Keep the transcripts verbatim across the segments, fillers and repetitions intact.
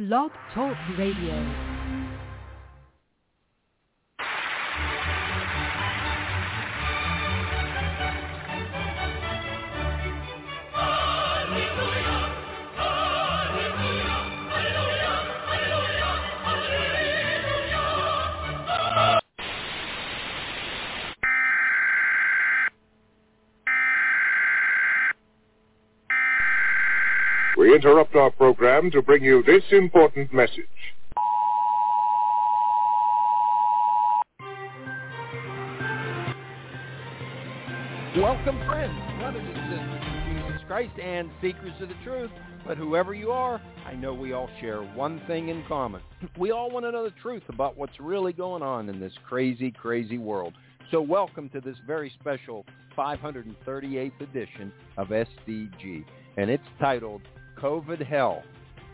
Blog Talk Radio. We interrupt our program to bring you this important message. Welcome, friends, brothers and sisters in Jesus Christ and seekers of the truth. But whoever you are, I know we all share one thing in common. We all want to know the truth about what's really going on in this crazy, crazy world. So welcome to this very special five hundred thirty-eighth edition of S D G. And it's titled COVID Hell,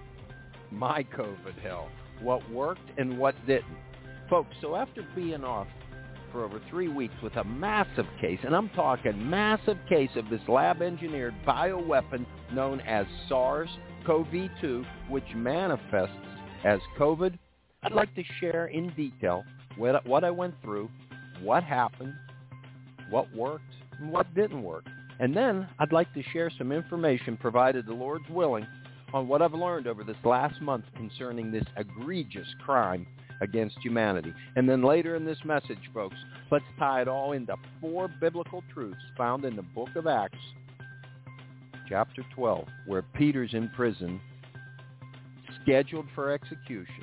My COVID Hell, What Worked and What Didn't. Folks, so after being off for over three weeks with a massive case, and I'm talking massive case of this lab-engineered bioweapon known as SARS-C o V two, which manifests as COVID, I'd like to share in detail what, what I went through, what happened, what worked, and what didn't work. And then I'd like to share some information, provided the Lord's willing, on what I've learned over this last month concerning this egregious crime against humanity. And then later in this message, folks, let's tie it all into four biblical truths found in the book of Acts, chapter twelve, where Peter's in prison, scheduled for execution,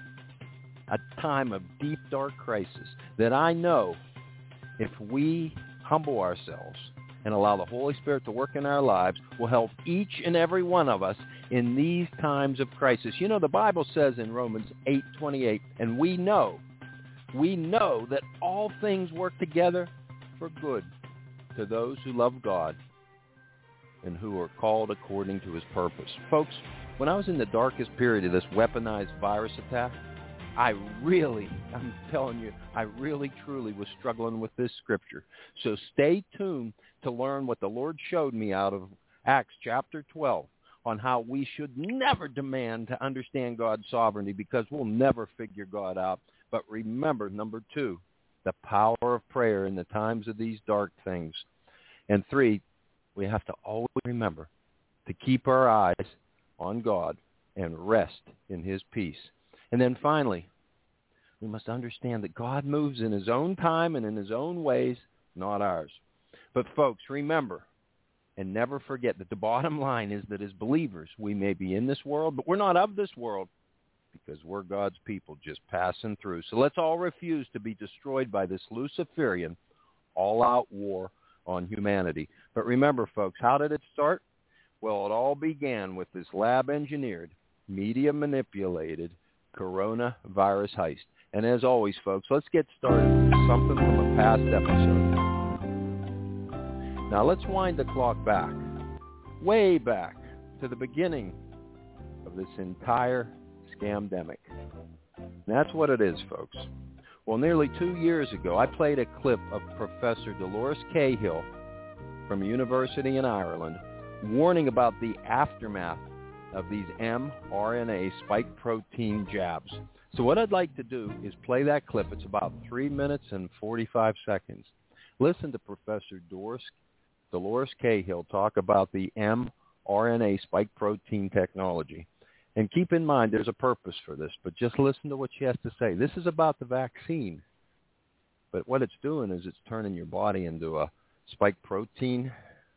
a time of deep, dark crisis that I know if we humble ourselves and allow the Holy Spirit to work in our lives, will help each and every one of us in these times of crisis. You know, the Bible says in Romans eight twenty-eight, and we know, we know that all things work together for good to those who love God and who are called according to his purpose. Folks, when I was in the darkest period of this weaponized virus attack, I really, I'm telling you, I really, truly was struggling with this scripture. So stay tuned to learn what the Lord showed me out of Acts chapter twelve on how we should never demand to understand God's sovereignty, because we'll never figure God out. But remember, number two, the power of prayer in the times of these dark things. And three, we have to always remember to keep our eyes on God and rest in his peace. And then finally, we must understand that God moves in his own time and in his own ways, not ours. But folks, remember and never forget that the bottom line is that as believers, we may be in this world, but we're not of this world, because we're God's people just passing through. So let's all refuse to be destroyed by this Luciferian all-out war on humanity. But remember, folks, how did it start? Well, it all began with this lab-engineered, media-manipulated coronavirus heist. And as always, folks, let's get started with something from a past episode. Now let's wind the clock back, way back, to the beginning of this entire scamdemic. And that's what it is, folks. Well, nearly two years ago, I played a clip of Professor Dolores Cahill from a university in Ireland warning about the aftermath of these mRNA spike protein jabs. So what I'd like to do is play that clip. It's about three minutes and forty-five seconds. Listen to Professor Doris, Dolores Cahill talk about the mRNA spike protein technology. And keep in mind, there's a purpose for this, but just listen to what she has to say. This is about the vaccine. But what it's doing is it's turning your body into a spike protein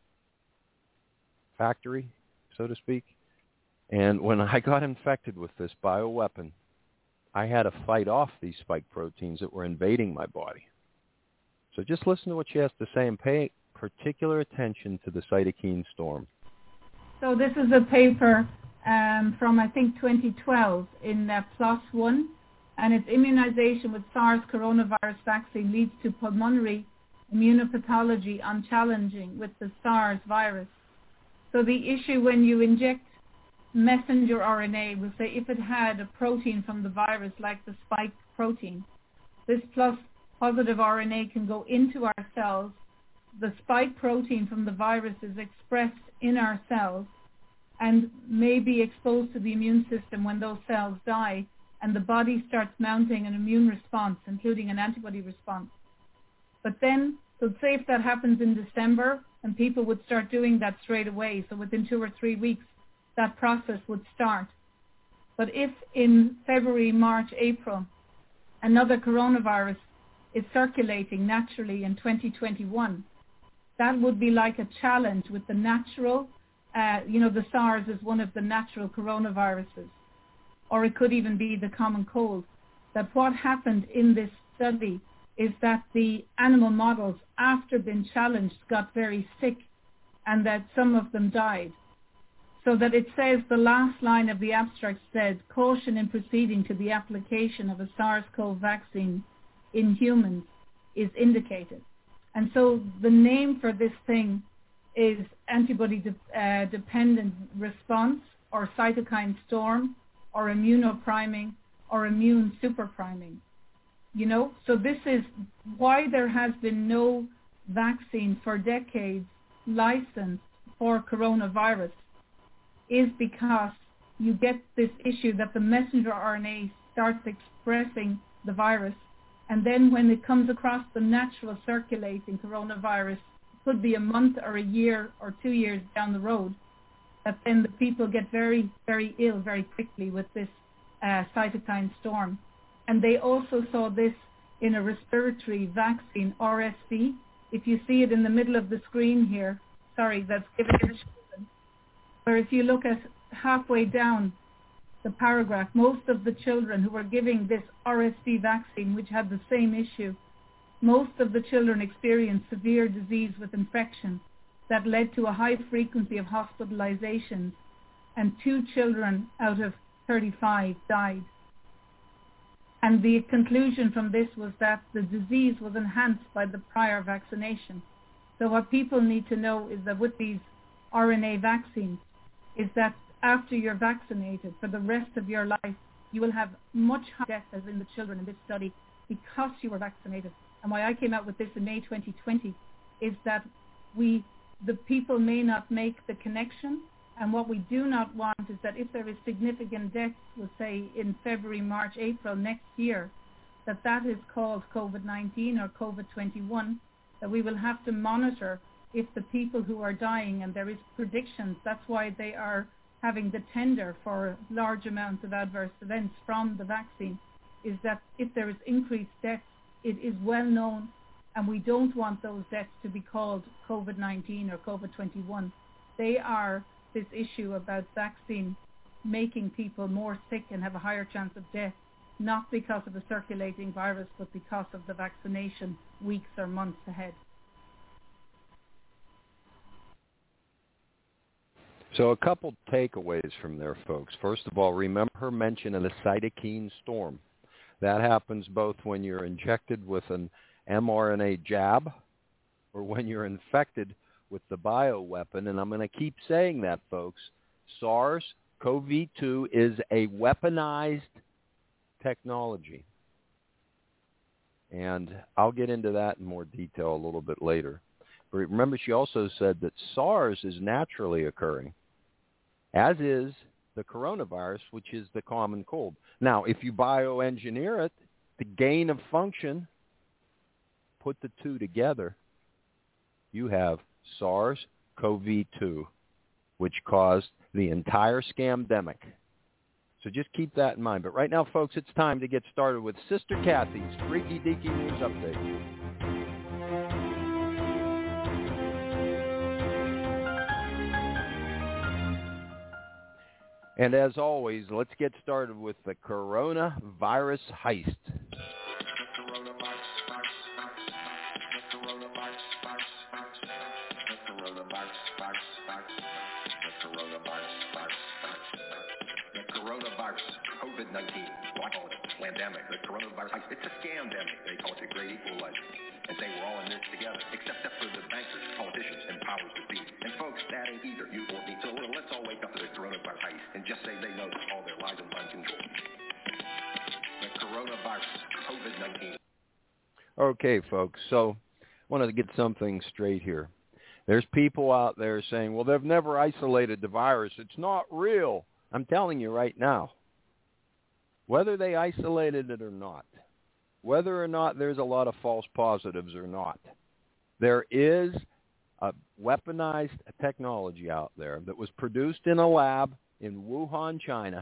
factory, so to speak. And when I got infected with this bioweapon, I had to fight off these spike proteins that were invading my body. So just listen to what she has to say and pay particular attention to the cytokine storm. So this is a paper um, from, I think, twenty twelve in uh, PLOS ONE, and it's immunization with SARS coronavirus vaccine leads to pulmonary immunopathology unchallenging with the SARS virus. So the issue when you inject messenger R N A, we'll say if it had a protein from the virus like the spike protein, this plus positive R N A can go into our cells. The spike protein from the virus is expressed in our cells, and may be exposed to the immune system when those cells die, and the body starts mounting an immune response, including an antibody response. But then, so say if that happens in December, and people would start doing that straight away, so within two or three weeks, that process would start. But if in February, March, April, another coronavirus is circulating naturally in twenty twenty-one, that would be like a challenge with the natural, uh, you know, the SARS is one of the natural coronaviruses, or it could even be the common cold, that what happened in this study is that the animal models, after being challenged, got very sick, and that some of them died. So that it says, the last line of the abstract said, caution in proceeding to the application of a SARS-CoV vaccine in humans is indicated. And so the name for this thing is antibody-dependent uh, response, or cytokine storm, or immunopriming, or immune superpriming. You know, so this is why there has been no vaccine for decades licensed for coronavirus, is because you get this issue that the messenger R N A starts expressing the virus, and then when it comes across the natural circulating coronavirus, could be a month or a year or two years down the road, that then the people get very, very ill very quickly with this uh, cytokine storm. And they also saw this in a respiratory vaccine, R S V. If you see it in the middle of the screen here, sorry, that's given to the children, where if you look at halfway down the paragraph, most of the children who were giving this R S V vaccine, which had the same issue, most of the children experienced severe disease with infection that led to a high frequency of hospitalizations, and two children out of thirty-five died. And the conclusion from this was that the disease was enhanced by the prior vaccination. So what people need to know is that with these R N A vaccines, is that after you're vaccinated for the rest of your life, you will have much higher death, as in the children in this study, because you were vaccinated. And why I came out with this in May twenty twenty is that we, the people may not make the connection. And what we do not want is that if there is significant deaths, we'll say in February, March, April next year, that that is called COVID nineteen or COVID twenty-one, that we will have to monitor if the people who are dying, and there is predictions, that's why they are having the tender for large amounts of adverse events from the vaccine, is that if there is increased deaths, it is well known, and we don't want those deaths to be called COVID nineteen or COVID twenty-one. They are this issue about vaccine making people more sick and have a higher chance of death, not because of the circulating virus, but because of the vaccination weeks or months ahead. So a couple takeaways from there, folks. First of all, remember her mention of the cytokine storm. That happens both when you're injected with an mRNA jab or when you're infected with the bioweapon. And I'm going to keep saying that, folks. SARS-C o V two is a weaponized technology. And I'll get into that in more detail a little bit later. But remember, she also said that SARS is naturally occurring, as is the coronavirus, which is the common cold. Now, if you bioengineer it, the gain of function, put the two together, you have SARS-C o V two, which caused the entire scamdemic. So just keep that in mind. But right now, folks, it's time to get started with Sister Kathy's Freaky Deaky News Update. And as always, let's get started with the coronavirus heist. COVID nineteen, why call it a pandemic? The coronavirus heist, it's a scamdemic. They call it the great equalizer. And say we're all in this together, except for the bankers, politicians, and powers that be. And folks, that ain't either you or me. So let's all wake up to the coronavirus heist and just say they know all their lies and mind control. The coronavirus, COVID nineteen. Okay, folks, so I wanted to get something straight here. There's people out there saying, well, they've never isolated the virus. It's not real. I'm telling you right now, whether they isolated it or not, whether or not there's a lot of false positives or not, there is a weaponized technology out there that was produced in a lab in Wuhan, China,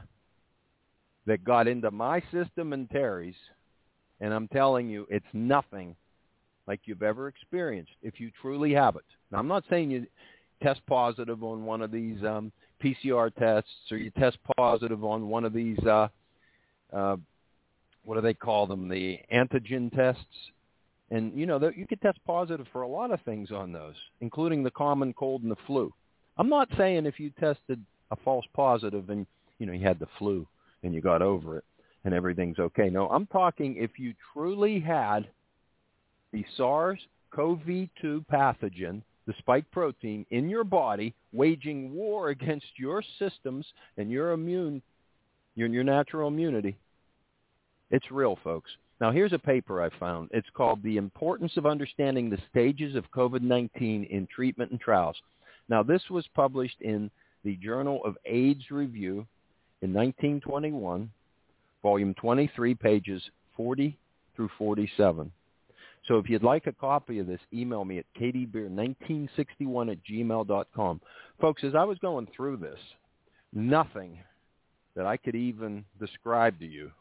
that got into my system and Terry's, and I'm telling you, it's nothing like you've ever experienced if you truly have it. Now, I'm not saying you test positive on one of these um, P C R tests or you test positive on one of these, uh, uh, what do they call them, the antigen tests. And, you know, you could test positive for a lot of things on those, including the common cold and the flu. I'm not saying if you tested a false positive and, you know, you had the flu and you got over it and everything's okay. No, I'm talking if you truly had the SARS-C o V two pathogen, the spike protein, in your body, waging war against your systems and your immune, your, your natural immunity. It's real, folks. Now, here's a paper I found. It's called The Importance of Understanding the Stages of COVID nineteen in Treatment and Trials. Now, this was published in the Journal of AIDS Review in nineteen twenty-one, volume twenty-three, pages forty through forty-seven. So if you'd like a copy of this, email me at k d beer nineteen sixty-one at gmail dot com. Folks, as I was going through this, nothing that I could even describe to you,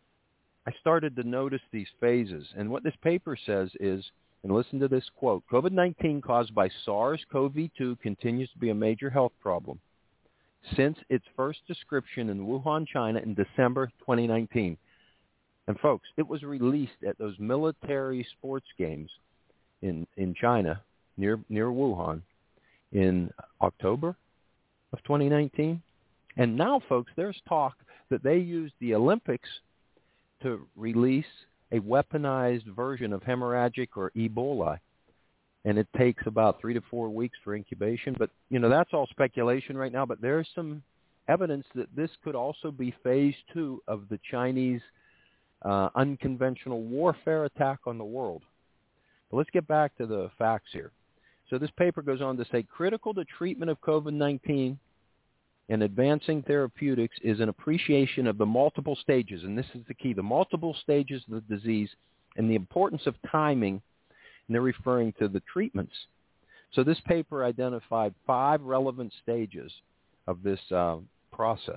I started to notice these phases. And what this paper says is, and listen to this quote, COVID nineteen caused by SARS-C o V two continues to be a major health problem since its first description in Wuhan, China in December twenty nineteen. And folks, it was released at those military sports games in, in China near near Wuhan in October of twenty nineteen. And now, folks, there's talk that they used the Olympics to release a weaponized version of hemorrhagic or Ebola. And it takes about three to four weeks for incubation. But, you know, that's all speculation right now. But there's some evidence that this could also be phase two of the Chinese uh, unconventional warfare attack on the world. But let's get back to the facts here. So this paper goes on to say, critical to treatment of COVID nineteen and advancing therapeutics is an appreciation of the multiple stages, and this is the key, the multiple stages of the disease and the importance of timing, and they're referring to the treatments. So this paper identified five relevant stages of this uh, process.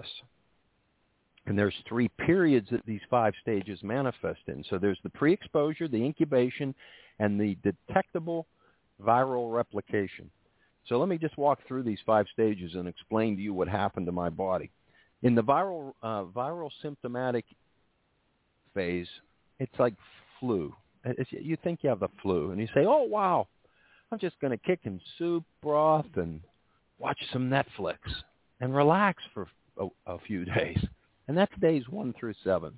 And there's three periods that these five stages manifest in. So there's the pre-exposure, the incubation, and the detectable viral replication. So let me just walk through these five stages and explain to you what happened to my body. In the viral uh, viral symptomatic phase, it's like flu. It's, you think you have the flu, and you say, oh, wow, I'm just going to kick in soup broth and watch some Netflix and relax for a, a few days. And that's days one through seven.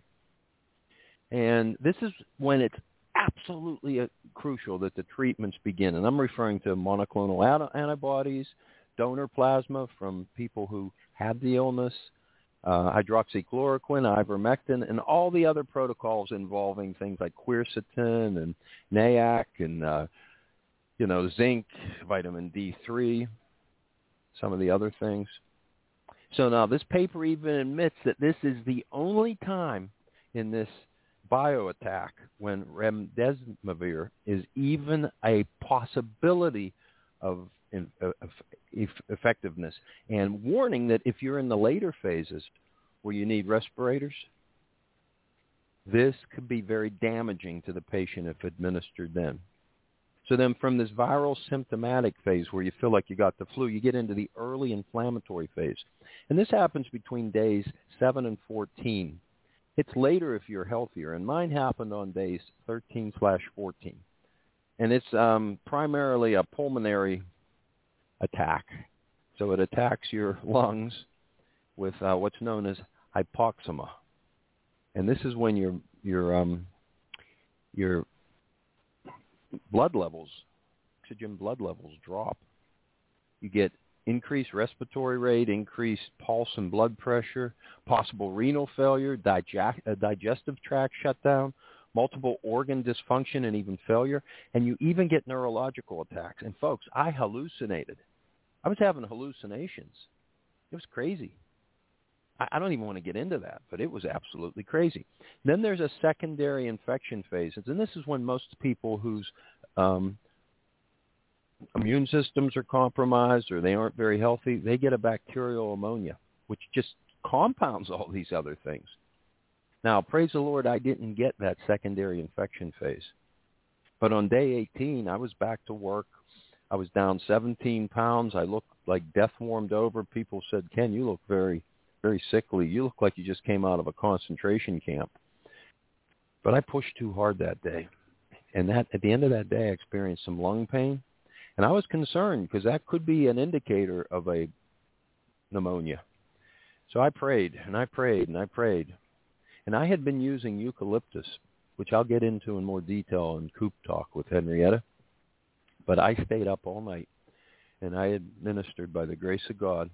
And this is when it's absolutely uh, crucial that the treatments begin. And I'm referring to monoclonal ad- antibodies, donor plasma from people who had the illness, uh, hydroxychloroquine, ivermectin, and all the other protocols involving things like quercetin and N A C and, uh, you know, zinc, vitamin D three, some of the other things. So now this paper even admits that this is the only time in this bioattack when remdesivir is even a possibility of, of effectiveness, and warning that if you're in the later phases where you need respirators, this could be very damaging to the patient if administered then. So then from this viral symptomatic phase where you feel like you got the flu, you get into the early inflammatory phase. And this happens between days seven and fourteen. It's later if you're healthier, and mine happened on days thirteen slash fourteen. And it's um, primarily a pulmonary attack. So it attacks your lungs with uh, what's known as hypoxema. And this is when your your um, your blood levels, oxygen blood levels drop. You get increased respiratory rate, increased pulse and blood pressure, possible renal failure, digest, uh, digestive tract shutdown, multiple organ dysfunction and even failure, and you even get neurological attacks. And folks, I hallucinated. I was having hallucinations. It was crazy. I, I don't even want to get into that, but it was absolutely crazy. Then there's a secondary infection phase, and this is when most people whose um, immune systems are compromised or they aren't very healthy, they get a bacterial pneumonia, which just compounds all these other things. Now, praise the Lord, I didn't get that secondary infection phase. But on day eighteen, I was back to work. I was down seventeen pounds. I looked like death warmed over. People said, Ken, you look very, very sickly. You look like you just came out of a concentration camp. But I pushed too hard that day. And that at the end of that day, I experienced some lung pain. And I was concerned because that could be an indicator of a pneumonia. So I prayed, and I prayed, and I prayed. And I had been using eucalyptus, which I'll get into in more detail in Coop Talk with Henrietta. But I stayed up all night, and I administered, by the grace of God,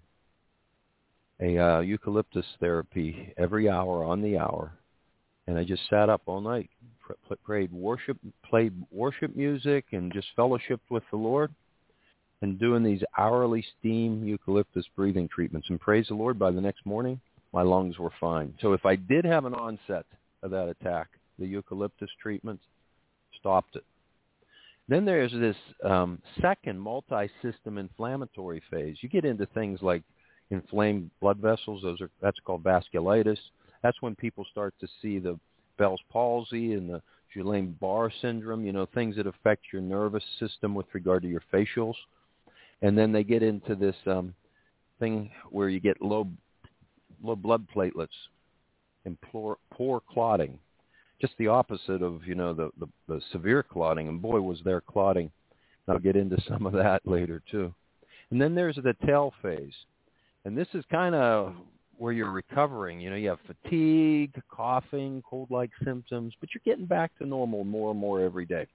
a uh, eucalyptus therapy every hour on the hour. And I just sat up all night, pr- prayed worship, played worship music, and just fellowshiped with the Lord, and doing these hourly steam eucalyptus breathing treatments. And praise the Lord, by the next morning, my lungs were fine. So if I did have an onset of that attack, the eucalyptus treatment stopped it. Then there's this um, second multi-system inflammatory phase. You get into things like inflamed blood vessels. Those are that's called vasculitis. That's when people start to see the Bell's palsy and the Guillain-Barré syndrome, you know, things that affect your nervous system with regard to your facials. And then they get into this um, thing where you get low low blood platelets and poor, poor clotting, just the opposite of, you know, the, the, the severe clotting. And boy, was there clotting. I'll get into some of that later, too. And then there's the tail phase. And this is kind of where you're recovering. You know, you have fatigue, coughing, cold-like symptoms, but you're getting back to normal more and more every day.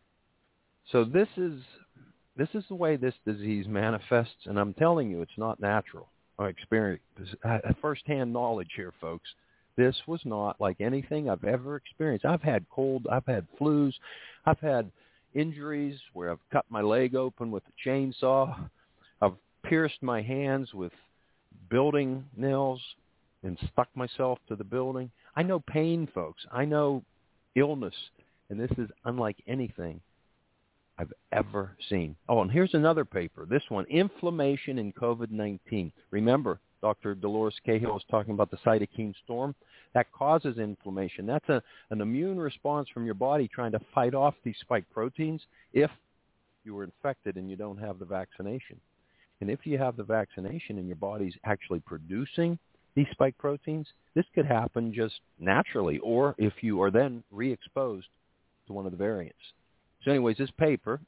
So this is this is the way this disease manifests, and I'm telling you, it's not natural. I experienced first-hand knowledge here, folks. This was not like anything I've ever experienced. I've had cold, I've had flus, I've had injuries where I've cut my leg open with a chainsaw. I've pierced my hands with building nails and stuck myself to the building. I know pain, folks. I know illness, and this is unlike anything I've ever seen. Oh, and here's another paper. This one, Inflammation in COVID nineteen. Remember, Doctor Dolores Cahill was talking about the cytokine storm. That causes inflammation. That's a, an immune response from your body trying to fight off these spike proteins if you were infected and you don't have the vaccination. And if you have the vaccination and your body's actually producing these spike proteins, this could happen just naturally, or if you are then re-exposed to one of the variants. So anyways, this paper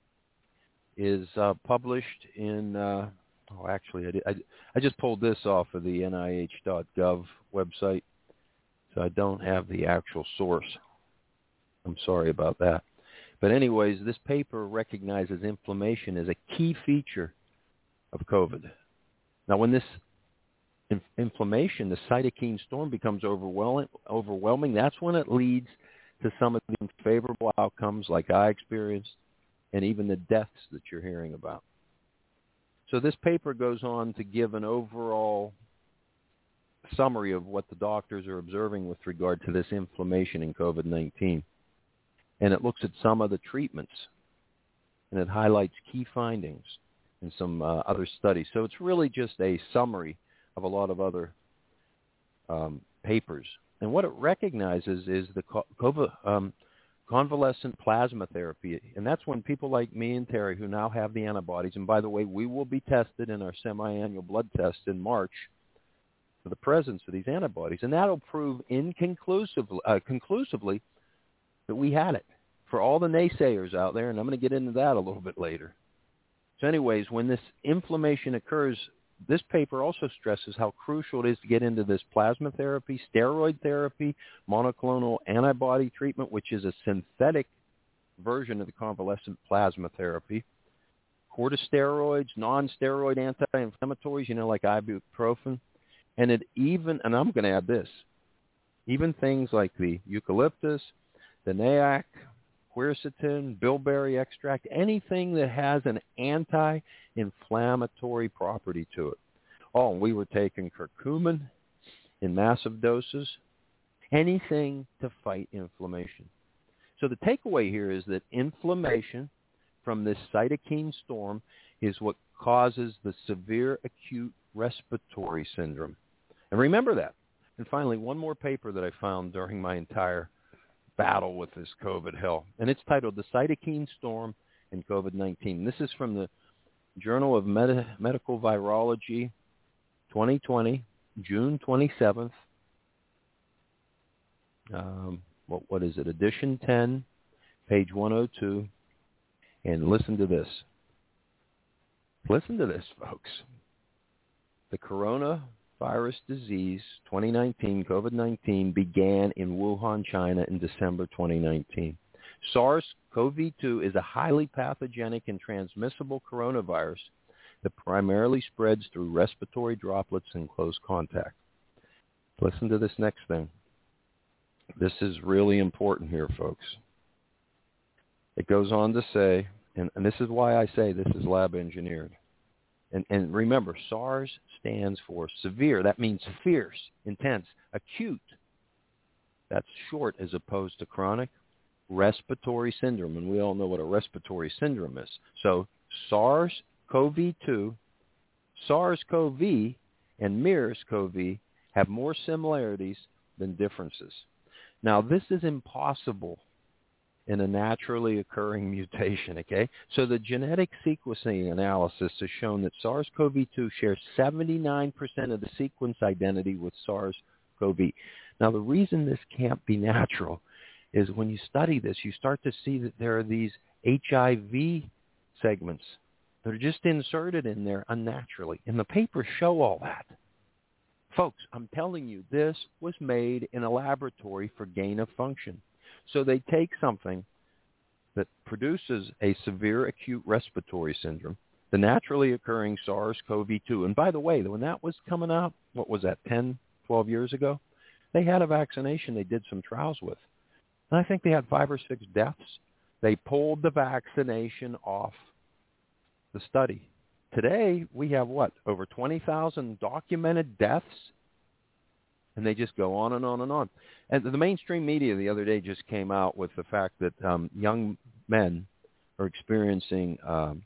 is uh, published in, uh, oh, actually, I, did, I, I just pulled this off of the N I H dot gov website, so I don't have the actual source. I'm sorry about that. But anyways, this paper recognizes inflammation as a key feature of COVID. Now, when this in- inflammation, the cytokine storm becomes overwhelming, overwhelming, that's when it leads to some of the unfavorable outcomes like I experienced and even the deaths that you're hearing about. So this paper goes on to give an overall summary of what the doctors are observing with regard to this inflammation in COVID nineteen. And it looks at some of the treatments, and it highlights key findings in some uh, other studies. So it's really just a summary of a lot of other um, papers. And what it recognizes is the COVID, um, convalescent plasma therapy. And that's when people like me and Terry, who now have the antibodies, and by the way, we will be tested in our semi-annual blood test in March for the presence of these antibodies. And that'll prove inconclusively, uh, conclusively that we had it for all the naysayers out there. And I'm going to get into that a little bit later. So anyways, when this inflammation occurs, this paper also stresses how crucial it is to get into this plasma therapy, steroid therapy, monoclonal antibody treatment, which is a synthetic version of the convalescent plasma therapy, corticosteroids, non-steroid anti-inflammatories, you know, like ibuprofen, and it even, and I'm going to add this, even things like the eucalyptus, the N A C, quercetin, bilberry extract, anything that has an anti-inflammatory property to it. Oh, we were taking curcumin in massive doses, anything to fight inflammation. So the takeaway here is that inflammation from this cytokine storm is what causes the severe acute respiratory syndrome. And remember that. And finally, one more paper that I found during my entire battle with this COVID hell, and it's titled The Cytokine Storm in COVID nineteen. This is from the Journal of Medi- Medical Virology, twenty twenty, June twenty-seventh. Um, what, what is it? Edition ten, page one oh two. And listen to this. Listen to this, folks. The coronavirus disease, twenty nineteen, COVID nineteen, began in Wuhan, China in December twenty nineteen. SARS-C o V two is a highly pathogenic and transmissible coronavirus that primarily spreads through respiratory droplets in close contact. Listen to this next thing. This is really important here, folks. It goes on to say, and, and this is why I say this is lab engineered. And, and remember, SARS stands for severe. That means fierce, intense, acute. That's short as opposed to chronic. Respiratory syndrome, and we all know what a respiratory syndrome is. So SARS-C o V two, SARS-C o V, and MERS-C o V have more similarities than differences. Now, this is impossible in a naturally occurring mutation, okay? So the genetic sequencing analysis has shown that SARS-C o V two shares seventy-nine percent of the sequence identity with SARS-C o V. Now, the reason this can't be natural is when you study this, you start to see that there are these H I V segments that are just inserted in there unnaturally. And the papers show all that. Folks, I'm telling you, this was made in a laboratory for gain of function. So they take something that produces a severe acute respiratory syndrome, the naturally occurring SARS-C o V two. And by the way, when that was coming out, what was that, ten, twelve years ago? They had a vaccination they did some trials with. And I think they had five or six deaths. They pulled the vaccination off the study. Today, we have what, over twenty thousand documented deaths? And they just go on and on and on. And the mainstream media the other day just came out with the fact that um, young men are experiencing, um,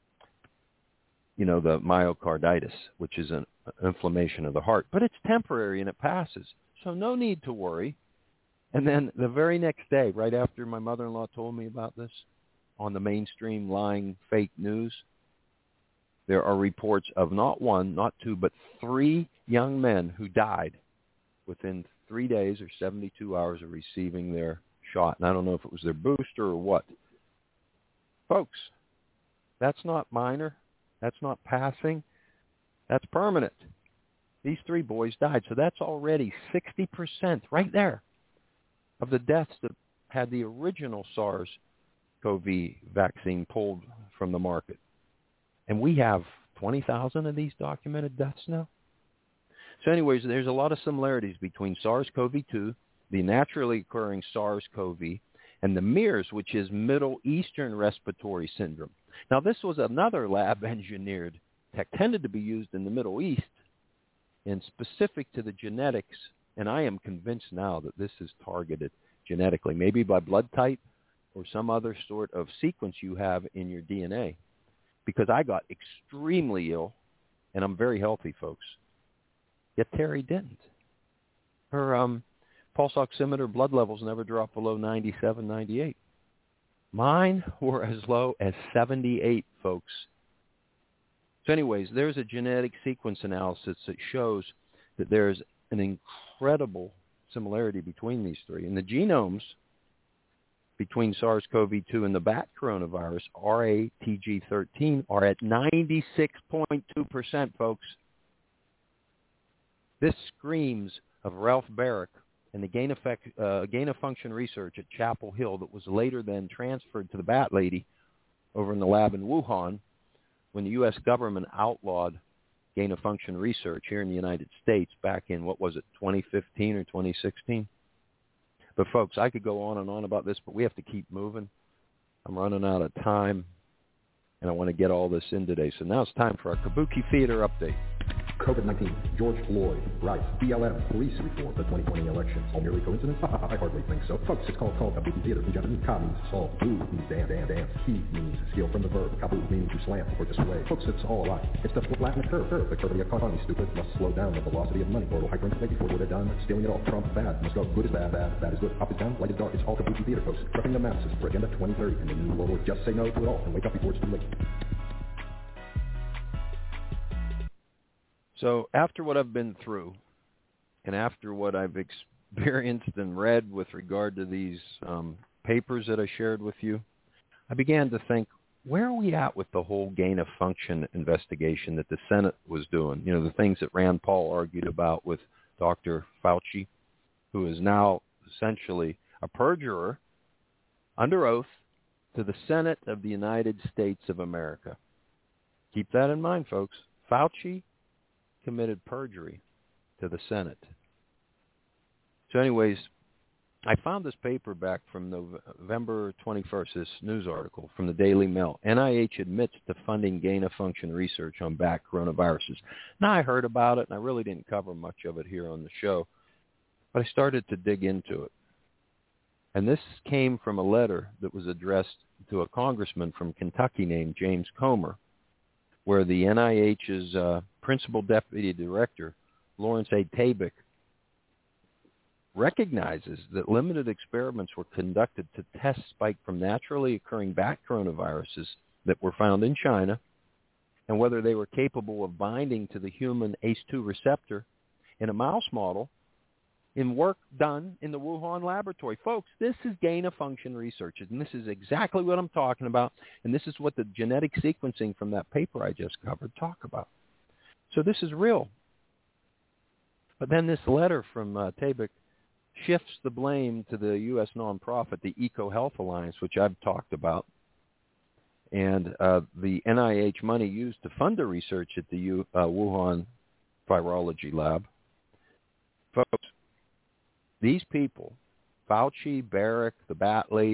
you know, the myocarditis, which is an inflammation of the heart. But it's temporary and it passes. So no need to worry. And then the very next day, right after my mother-in-law told me about this on the mainstream lying fake news, there are reports of not one, not two, but three young men who died within three days or seventy-two hours of receiving their shot. And I don't know if it was their booster or what. Folks, that's not minor. That's not passing. That's permanent. These three boys died. So that's already sixty percent right there of the deaths that had the original SARS-C o V vaccine pulled from the market. And we have twenty thousand of these documented deaths now. So anyways, there's a lot of similarities between SARS-C o V two, the naturally occurring SARS-C o V, and the MERS, which is Middle Eastern Respiratory Syndrome. Now, this was another lab-engineered tech, tended to be used in the Middle East, and specific to the genetics, and I am convinced now that this is targeted genetically, maybe by blood type or some other sort of sequence you have in your D N A, because I got extremely ill, and I'm very healthy, folks. Yet Terry didn't. Her um, pulse oximeter blood levels never dropped below ninety-seven, ninety-eight. Mine were as low as seventy-eight, folks. So anyways, there's a genetic sequence analysis that shows that there's an incredible similarity between these three. And the genomes between SARS-C o V two and the bat coronavirus, R A T G thirteen, are at ninety-six point two percent, folks. This screams of Ralph Barrick and the gain, effect, uh, gain of function research at Chapel Hill that was later then transferred to the Bat Lady over in the lab in Wuhan when the U S government outlawed gain of function research here in the United States back in, what was it, twenty fifteen or twenty sixteen? But, folks, I could go on and on about this, but we have to keep moving. I'm running out of time, and I want to get all this in today. So now it's time for our Kabuki Theater update. COVID nineteen, George Floyd, rights, B L M, police reform, the twenty twenty elections. All merely coincidence? I hardly think so. Folks, it's called called Kabuki Theater. In Japanese, ka means solve, bu means dance, dance, dance. Ki means steal from the verb. Kabu means to slam or to sway. Folks, it's all alike. It's the Latin curve, curve. The curve of the economy, stupid, must slow down the velocity of money. Or will hyperinflate before it would have done. Stealing it all, Trump, bad. Must go, good is bad, bad, bad is good. Up is down, light is dark. It's all Kabuki Theater, folks. Prepping the masses for Agenda twenty thirty and the new world order. Just say no to it all and wake up before it's too late. So after what I've been through and after what I've experienced and read with regard to these um, papers that I shared with you, I began to think, where are we at with the whole gain-of-function investigation that the Senate was doing? You know, the things that Rand Paul argued about with Doctor Fauci, who is now essentially a perjurer under oath to the Senate of the United States of America. Keep that in mind, folks. Fauci committed perjury to the Senate. So anyways, I found this paper back from November twenty-first, this news article from the Daily Mail. N I H admits to funding gain-of-function research on bat coronaviruses. Now, I heard about it, and I really didn't cover much of it here on the show, but I started to dig into it. And this came from a letter that was addressed to a congressman from Kentucky named James Comer, where the N I H's uh, principal deputy director, Lawrence A. Tabak, recognizes that limited experiments were conducted to test spike from naturally occurring bat coronaviruses that were found in China and whether they were capable of binding to the human A C E two receptor in a mouse model in work done in the Wuhan laboratory. Folks, this is gain-of-function research, and this is exactly what I'm talking about, and this is what the genetic sequencing from that paper I just covered talk about. So this is real. But then this letter from uh, Tabak shifts the blame to the U S nonprofit, the EcoHealth Alliance, which I've talked about, and uh, the N I H money used to fund the research at the U, uh, Wuhan virology lab. Folks, these people, Fauci, Barrick, the Bat Lady,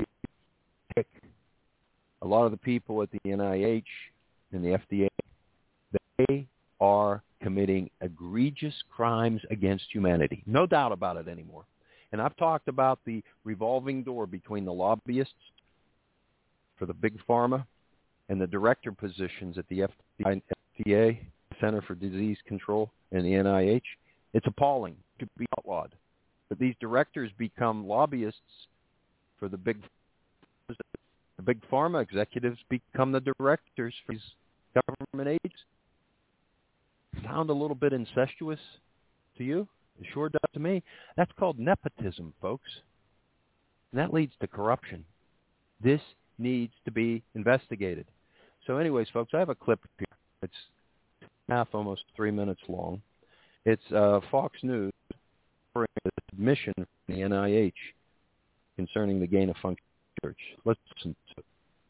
a lot of the people at the N I H and the F D A, they are committing egregious crimes against humanity. No doubt about it anymore. And I've talked about the revolving door between the lobbyists for the big pharma and the director positions at the F D A, Center for Disease Control, and the N I H. It's appalling to be outlawed. But these directors become lobbyists for the big the big pharma executives become the directors for these government agencies. Sound a little bit incestuous to you? It sure does to me. That's called nepotism, folks. And that leads to corruption. This needs to be investigated. So anyways, folks, I have a clip here. It's half, almost three minutes long. It's uh, Fox News for a submission from the N I H concerning the gain-of-function research. Let's listen to it.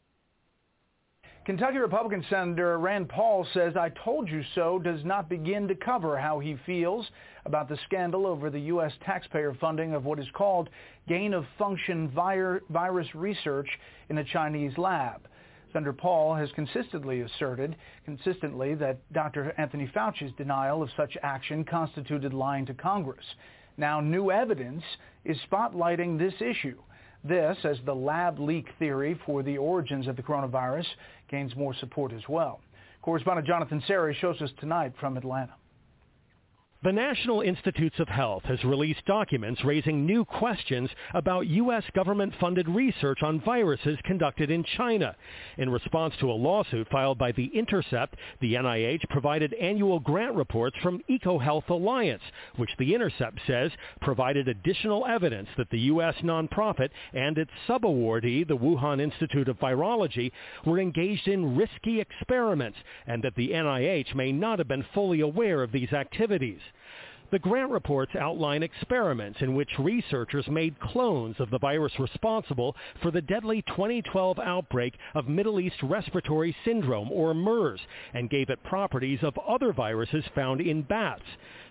Kentucky Republican Senator Rand Paul says "I told you so" does not begin to cover how he feels about the scandal over the U S taxpayer funding of what is called gain-of-function vir- virus research in a Chinese lab. Senator Paul has consistently asserted, consistently, that Doctor Anthony Fauci's denial of such action constituted lying to Congress. Now, new evidence is spotlighting this issue. This, as the lab leak theory for the origins of the coronavirus gains more support as well. Correspondent Jonathan Sari shows us tonight from Atlanta. The National Institutes of Health has released documents raising new questions about U S government-funded research on viruses conducted in China. In response to a lawsuit filed by The Intercept, the N I H provided annual grant reports from EcoHealth Alliance, which The Intercept says provided additional evidence that the U S nonprofit and its subawardee, the Wuhan Institute of Virology, were engaged in risky experiments and that the N I H may not have been fully aware of these activities. The grant reports outline experiments in which researchers made clones of the virus responsible for the deadly twenty twelve outbreak of Middle East Respiratory Syndrome, or MERS, and gave it properties of other viruses found in bats.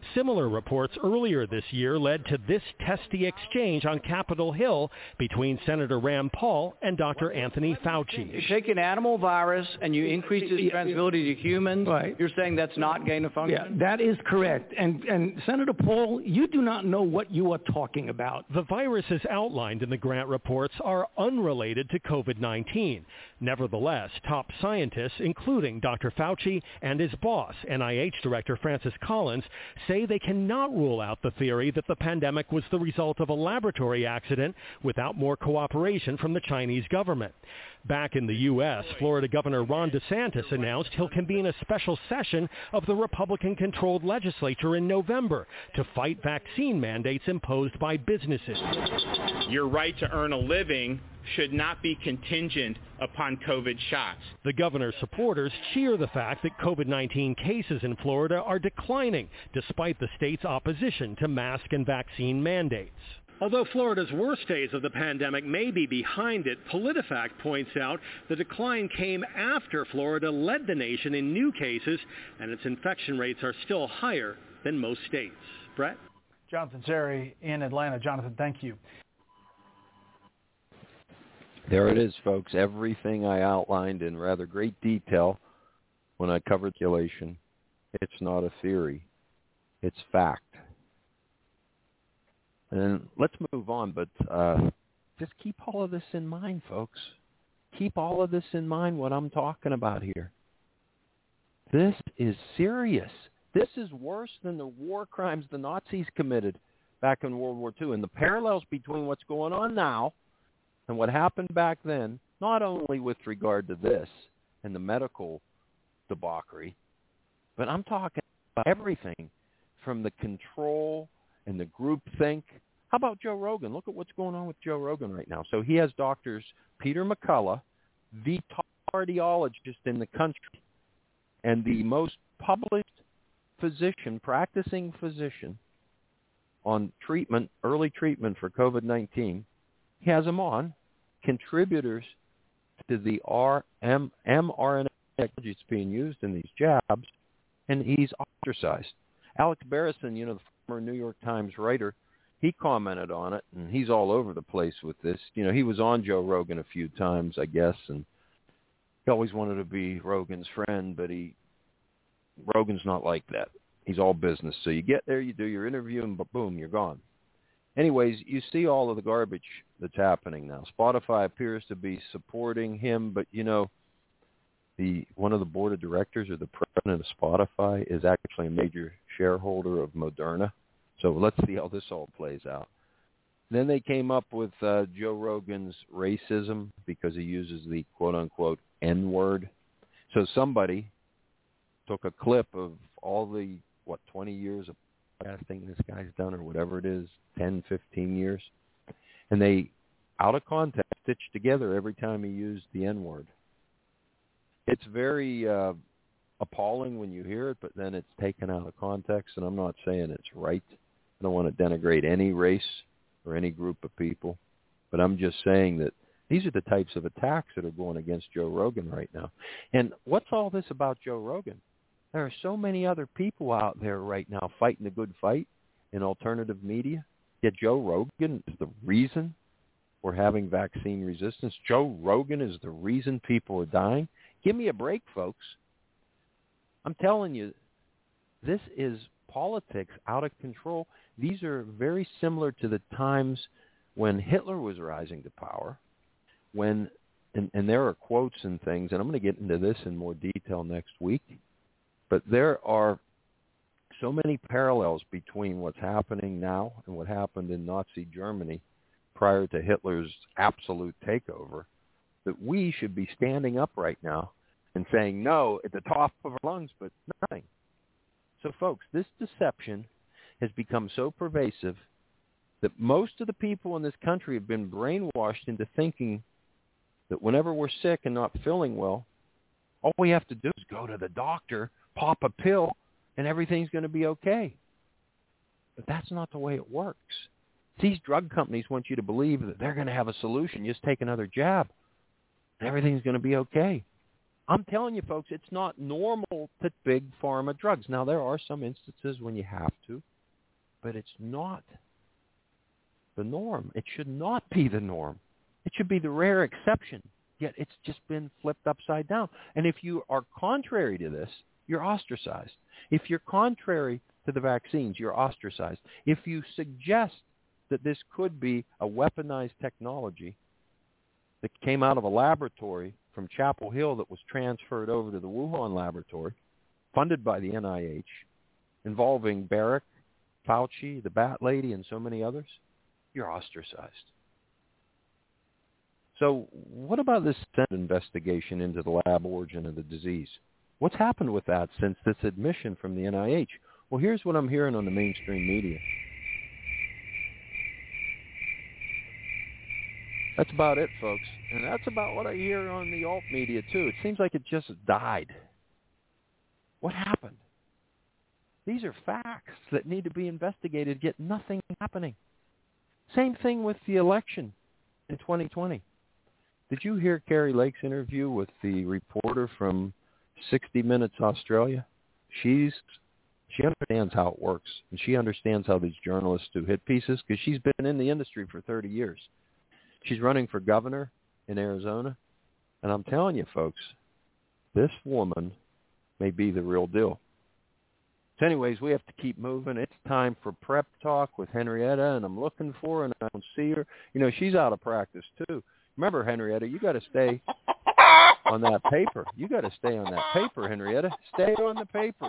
Similar reports earlier this year led to this testy exchange on Capitol Hill between Senator Rand Paul and Doctor Anthony Fauci. You take an animal virus and you increase its transmissibility to humans, right. You're saying that's not gain of function? Yeah, that is correct. And, and Senator Paul, you do not know what you are talking about. The viruses outlined in the grant reports are unrelated to COVID nineteen. Nevertheless, top scientists, including Doctor Fauci and his boss, N I H Director Francis Collins, say they cannot rule out the theory that the pandemic was the result of a laboratory accident without more cooperation from the Chinese government. Back in the U S, Florida Governor Ron DeSantis announced he'll convene a special session of the Republican-controlled legislature in November to fight vaccine mandates imposed by businesses. Your right to earn a living should not be contingent upon COVID shots. The governor's supporters cheer the fact that COVID nineteen cases in Florida are declining despite the state's opposition to mask and vaccine mandates. Although Florida's worst days of the pandemic may be behind it, PolitiFact points out the decline came after Florida led the nation in new cases, and its infection rates are still higher than most states. Brett? Jonathan Seri in Atlanta. Jonathan, thank you. There it is, folks. Everything I outlined in rather great detail when I covered circulation. It's not a theory. It's fact. And let's move on, but uh, just keep all of this in mind, folks. Keep all of this in mind, what I'm talking about here. This is serious. This is worse than the war crimes the Nazis committed back in World War Two. And the parallels between what's going on now and what happened back then, not only with regard to this and the medical debauchery, but I'm talking about everything from the control and the groupthink. How about Joe Rogan? Look at what's going on with Joe Rogan right now. So he has doctors Peter McCullough, the top cardiologist in the country, and the most published physician, practicing physician on treatment, early treatment for COVID nineteen. He has them on, contributors to the R M, mRNA technology that's being used in these jabs, and he's ostracized. Alex Barrison, you know, the former New York Times writer, he commented on it, and he's all over the place with this. You know, he was on Joe Rogan a few times, I guess, and he always wanted to be Rogan's friend, but he Rogan's not like that. He's all business. So you get there, you do your interview, and boom, you're gone. Anyways, you see all of the garbage that's happening now. Spotify appears to be supporting him, but, you know, the one of the board of directors or the president of Spotify is actually a major shareholder of Moderna. So let's see how this all plays out. Then they came up with uh, Joe Rogan's racism because he uses the quote-unquote N-word. So somebody took a clip of all the, what, twenty years of podcasting this guy's done or whatever it is, ten, fifteen years, and they, out of context, stitched together every time he used the N-word. It's very uh, appalling when you hear it, but then it's taken out of context, and I'm not saying it's right. I don't want to denigrate any race or any group of people, but I'm just saying that these are the types of attacks that are going against Joe Rogan right now. And what's all this about Joe Rogan? There are so many other people out there right now fighting the good fight in alternative media, yet Joe Rogan is the reason we're having vaccine resistance. Joe Rogan is the reason people are dying. Give me a break, folks. I'm telling you, this is politics out of control. These are very similar to the times when Hitler was rising to power, when, and, and there are quotes and things, and I'm going to get into this in more detail next week, but there are so many parallels between what's happening now and what happened in Nazi Germany prior to Hitler's absolute takeover, that we should be standing up right now and saying no at the top of our lungs, but nothing. So, folks, this deception has become so pervasive that most of the people in this country have been brainwashed into thinking that whenever we're sick and not feeling well, all we have to do is go to the doctor, pop a pill, and everything's going to be okay. But that's not the way it works. These drug companies want you to believe that they're going to have a solution. Just take another jab, and everything's going to be okay. I'm telling you, folks, it's not normal to big pharma drugs. Now, there are some instances when you have to, but it's not the norm. It should not be the norm. It should be the rare exception, yet it's just been flipped upside down. And if you are contrary to this, you're ostracized. If you're contrary to the vaccines, you're ostracized. If you suggest that this could be a weaponized technology that came out of a laboratory from Chapel Hill that was transferred over to the Wuhan laboratory, funded by the N I H, involving Barrick, Fauci, the Bat Lady, and so many others, you're ostracized. So what about this Senate investigation into the lab origin of the disease? What's happened with that since this admission from the N I H? Well, here's what I'm hearing on the mainstream media. That's about it, folks. And that's about what I hear on the alt media, too. It seems like it just died. What happened? These are facts that need to be investigated, yet nothing happening. Same thing with the election in twenty twenty. Did you hear Carrie Lake's interview with the reporter from sixty minutes Australia? She's she understands how it works, and she understands how these journalists do hit pieces because she's been in the industry for thirty years. She's running for governor in Arizona, and I'm telling you, folks, this woman may be the real deal. So anyways, we have to keep moving. It's time for Prep Talk with Henrietta, and I'm looking for her, and I don't see her. You know, she's out of practice, too. Remember, Henrietta, you got to stay on that paper. You got to stay on that paper, Henrietta. Stay on the paper.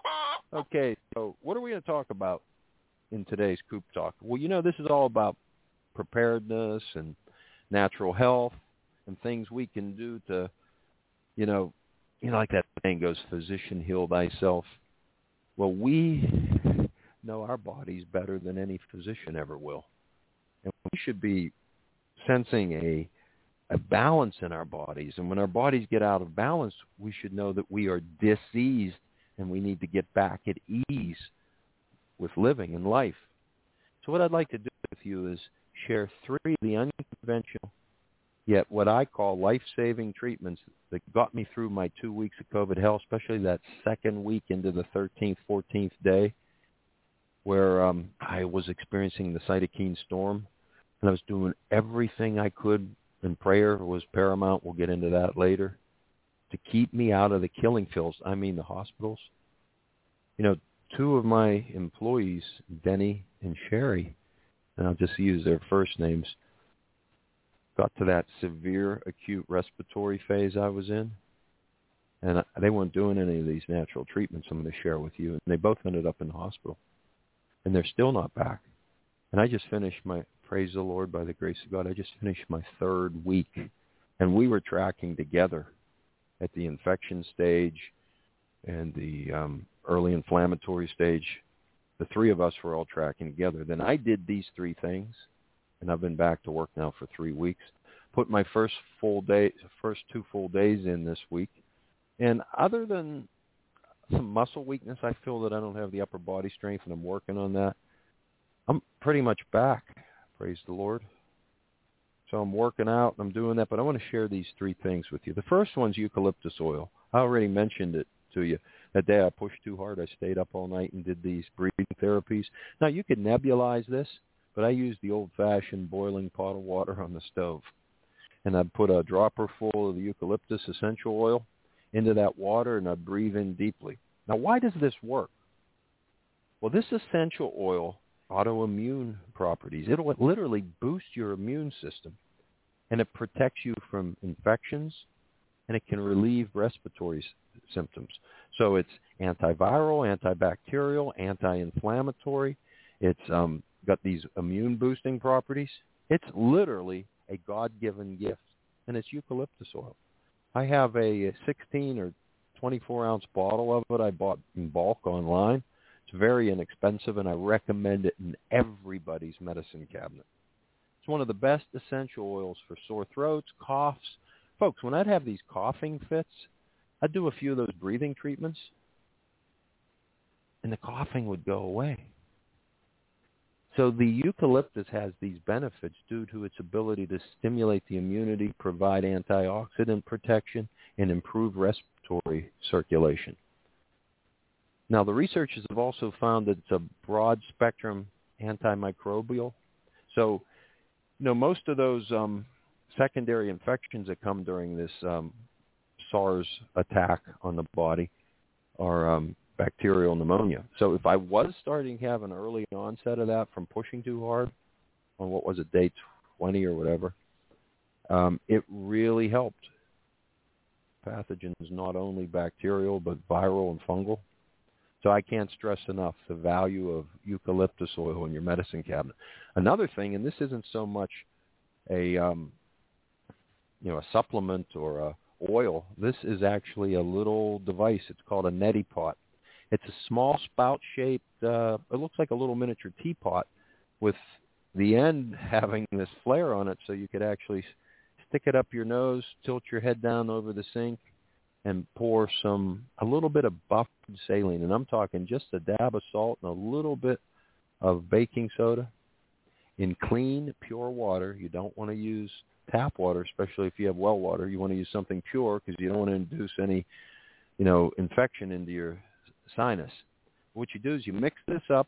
Okay, so what are we going to talk about in today's Coop Talk? Well, you know, this is all about preparedness and natural health and things we can do to, you know, you know, like that saying goes, physician heal thyself. Well, we know our bodies better than any physician ever will. And we should be sensing a a balance in our bodies. And when our bodies get out of balance, we should know that we are diseased and we need to get back at ease with living and life. So what I'd like to do with you is share three of the unconventional, yet what I call life-saving treatments that got me through my two weeks of COVID hell, especially that second week into the thirteenth, fourteenth day, where um, I was experiencing the cytokine storm, and I was doing everything I could, and prayer was paramount. We'll get into that later, to keep me out of the killing fields. I mean the hospitals. You know, two of my employees, Denny and Sherry, and I'll just use their first names, got to that severe acute respiratory phase I was in, and they weren't doing any of these natural treatments I'm going to share with you, and they both ended up in the hospital, and they're still not back. And I just finished my, praise the Lord, by the grace of God, I just finished my third week, and we were tracking together at the infection stage and the um, early inflammatory stage. The three of us were all tracking together. Then I did these three things, and I've been back to work now for three weeks. Put my first full day, first two full days in this week, and other than some muscle weakness, I feel that I don't have the upper body strength, and I'm working on that. I'm pretty much back, praise the Lord. So I'm working out, and I'm doing that, but I want to share these three things with you. The first one's eucalyptus oil. I already mentioned it to you. That day I pushed too hard. I stayed up all night and did these breathing therapies. Now, you could nebulize this, but I used the old-fashioned boiling pot of water on the stove. And I'd put a dropper full of the eucalyptus essential oil into that water, and I'd breathe in deeply. Now, why does this work? Well, this essential oil, autoimmune properties, it'll literally boost your immune system, and it protects you from infections, and it can relieve respiratory s- symptoms. So it's antiviral, antibacterial, anti-inflammatory. It's um, got these immune-boosting properties. It's literally a God-given gift, and it's eucalyptus oil. I have a sixteen or twenty-four ounce bottle of it I bought in bulk online. It's very inexpensive, and I recommend it in everybody's medicine cabinet. It's one of the best essential oils for sore throats, coughs. Folks, when I'd have these coughing fits, I'd do a few of those breathing treatments, and the coughing would go away. So the eucalyptus has these benefits due to its ability to stimulate the immunity, provide antioxidant protection, and improve respiratory circulation. Now, the researchers have also found that it's a broad-spectrum antimicrobial. So, you know, most of those um, secondary infections that come during this um, SARS attack on the body are um, bacterial pneumonia. So if I was starting to have an early onset of that from pushing too hard on, what was it, day twenty or whatever, um, it really helped. Pathogens not only bacterial but viral and fungal. So I can't stress enough the value of eucalyptus oil in your medicine cabinet. Another thing, and this isn't so much a um, you know a supplement or a oil. This is actually a little device. It's called a neti pot. It's a small spout-shaped, uh, it looks like a little miniature teapot with the end having this flare on it so you could actually stick it up your nose, tilt your head down over the sink, and pour some, a little bit of buffered saline. And I'm talking just a dab of salt and a little bit of baking soda in clean, pure water. You don't want to use tap water, especially if you have well water. You want to use something pure because you don't want to induce any, you know, infection into your sinus. What you do is you mix this up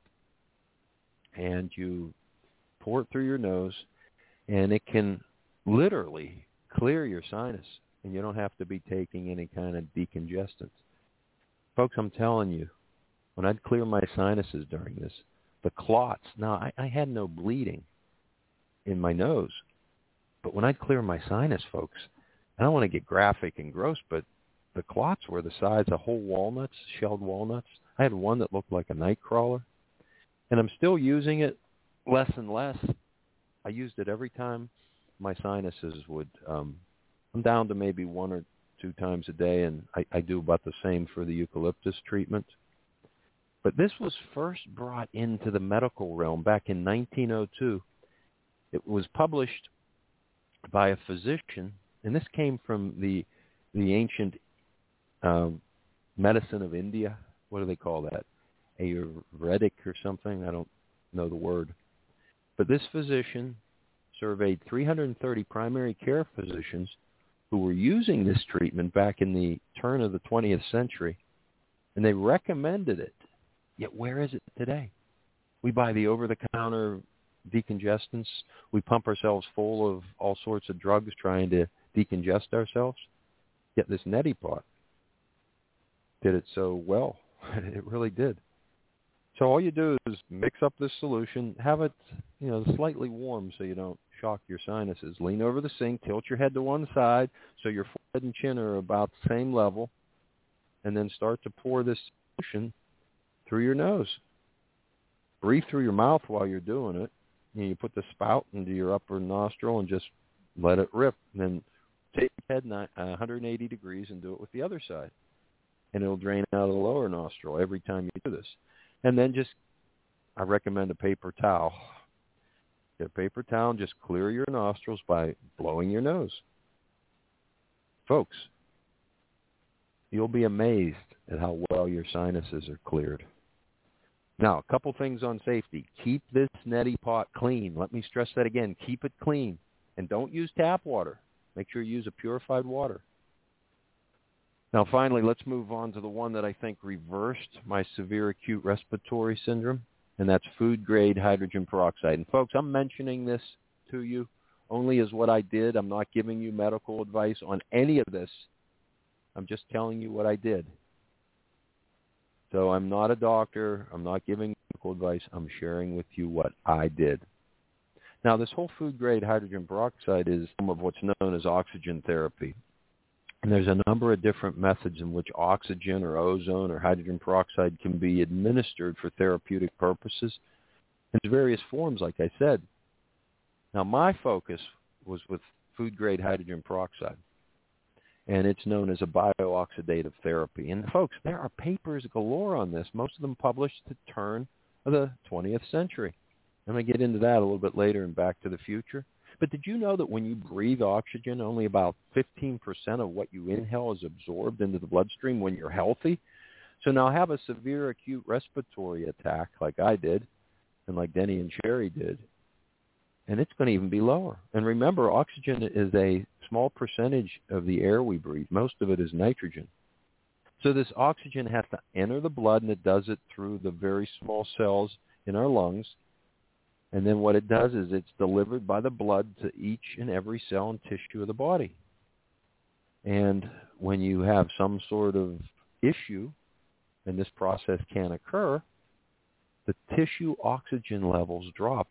and you pour it through your nose, and it can literally clear your sinus, and you don't have to be taking any kind of decongestants. Folks, I'm telling you, when I'd clear my sinuses during this, the clots, now I, I had no bleeding in my nose, but when I'd clear my sinus, folks, I don't want to get graphic and gross, but the clots were the size of whole walnuts, shelled walnuts. I had one that looked like a night crawler, and I'm still using it less and less. I used it every time my sinuses would, um, I'm down to maybe one or two times a day, and I, I do about the same for the eucalyptus treatment. But this was first brought into the medical realm back in nineteen oh two. It was published by a physician, and this came from the the ancient uh, medicine of India. What do they call that? Ayurvedic or something? I don't know the word. But this physician surveyed three hundred thirty primary care physicians who were using this treatment back in the turn of the twentieth century, and they recommended it. Yet where is it today? We buy the over-the-counter decongestants. We pump ourselves full of all sorts of drugs trying to decongest ourselves. Yet this neti pot did it so well. It really did. So all you do is mix up this solution, have it, you know, slightly warm so you don't shock your sinuses. Lean over the sink, tilt your head to one side so your forehead and chin are about the same level, and then start to pour this solution through your nose. Breathe through your mouth while you're doing it. And you put the spout into your upper nostril and just let it rip. And then take your head one hundred eighty degrees and do it with the other side. And it'll drain out of the lower nostril every time you do this. And then just, I recommend a paper towel. Get a paper towel and just clear your nostrils by blowing your nose. Folks, you'll be amazed at how well your sinuses are cleared. Now, a couple things on safety. Keep this neti pot clean. Let me stress that again. Keep it clean. And don't use tap water. Make sure you use a purified water. Now, finally, let's move on to the one that I think reversed my severe acute respiratory syndrome, and that's food-grade hydrogen peroxide. And, folks, I'm mentioning this to you only as what I did. I'm not giving you medical advice on any of this. I'm just telling you what I did. So I'm not a doctor. I'm not giving medical advice. I'm sharing with you what I did. Now, this whole food-grade hydrogen peroxide is some of what's known as oxygen therapy. And there's a number of different methods in which oxygen or ozone or hydrogen peroxide can be administered for therapeutic purposes. And there's various forms, like I said. Now, my focus was with food-grade hydrogen peroxide, and it's known as a biooxidative therapy. And, folks, there are papers galore on this, most of them published at the turn of the twentieth century. I'm going to get into that a little bit later in Back to the Future. But did you know that when you breathe oxygen, only about fifteen percent of what you inhale is absorbed into the bloodstream when you're healthy? So now have a severe acute respiratory attack like I did, and like Denny and Sherry did. And it's going to even be lower. And remember, oxygen is a small percentage of the air we breathe. Most of it is nitrogen. So this oxygen has to enter the blood, and it does it through the very small cells in our lungs. And then what it does is it's delivered by the blood to each and every cell and tissue of the body. And when you have some sort of issue, and this process can occur, the tissue oxygen levels drop.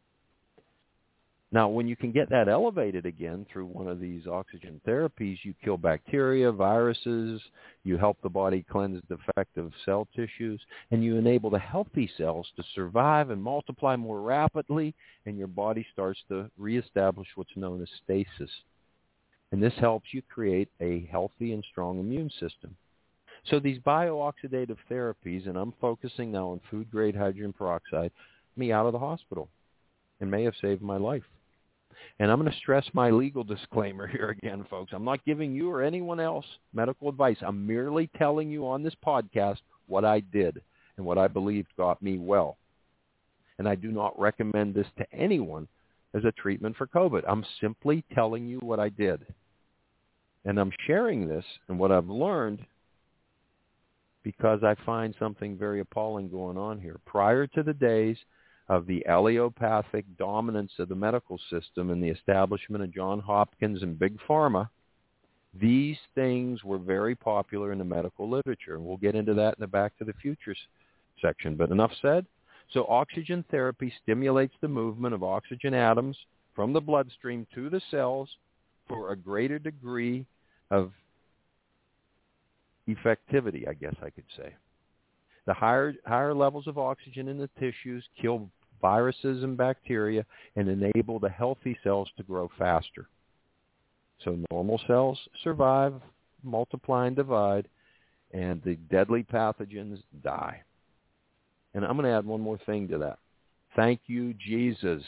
Now, when you can get that elevated again through one of these oxygen therapies, you kill bacteria, viruses, you help the body cleanse defective cell tissues, and you enable the healthy cells to survive and multiply more rapidly, and your body starts to reestablish what's known as stasis. And this helps you create a healthy and strong immune system. So these biooxidative therapies, and I'm focusing now on food-grade hydrogen peroxide, me out of the hospital and may have saved my life. And I'm going to stress my legal disclaimer here again, folks. I'm not giving you or anyone else medical advice. I'm merely telling you on this podcast what I did and what I believed got me well. And I do not recommend this to anyone as a treatment for COVID. I'm simply telling you what I did. And I'm sharing this and what I've learned because I find something very appalling going on here. Prior to the days of the allelopathic dominance of the medical system and the establishment of Johns Hopkins and Big Pharma, these things were very popular in the medical literature. And we'll get into that in the Back to the Future section. But enough said. So oxygen therapy stimulates the movement of oxygen atoms from the bloodstream to the cells for a greater degree of effectivity, I guess I could say. The higher higher levels of oxygen in the tissues kill viruses and bacteria and enable the healthy cells to grow faster. So normal cells survive, multiply and divide, and the deadly pathogens die. And I'm going to add one more thing to that. Thank you, Jesus,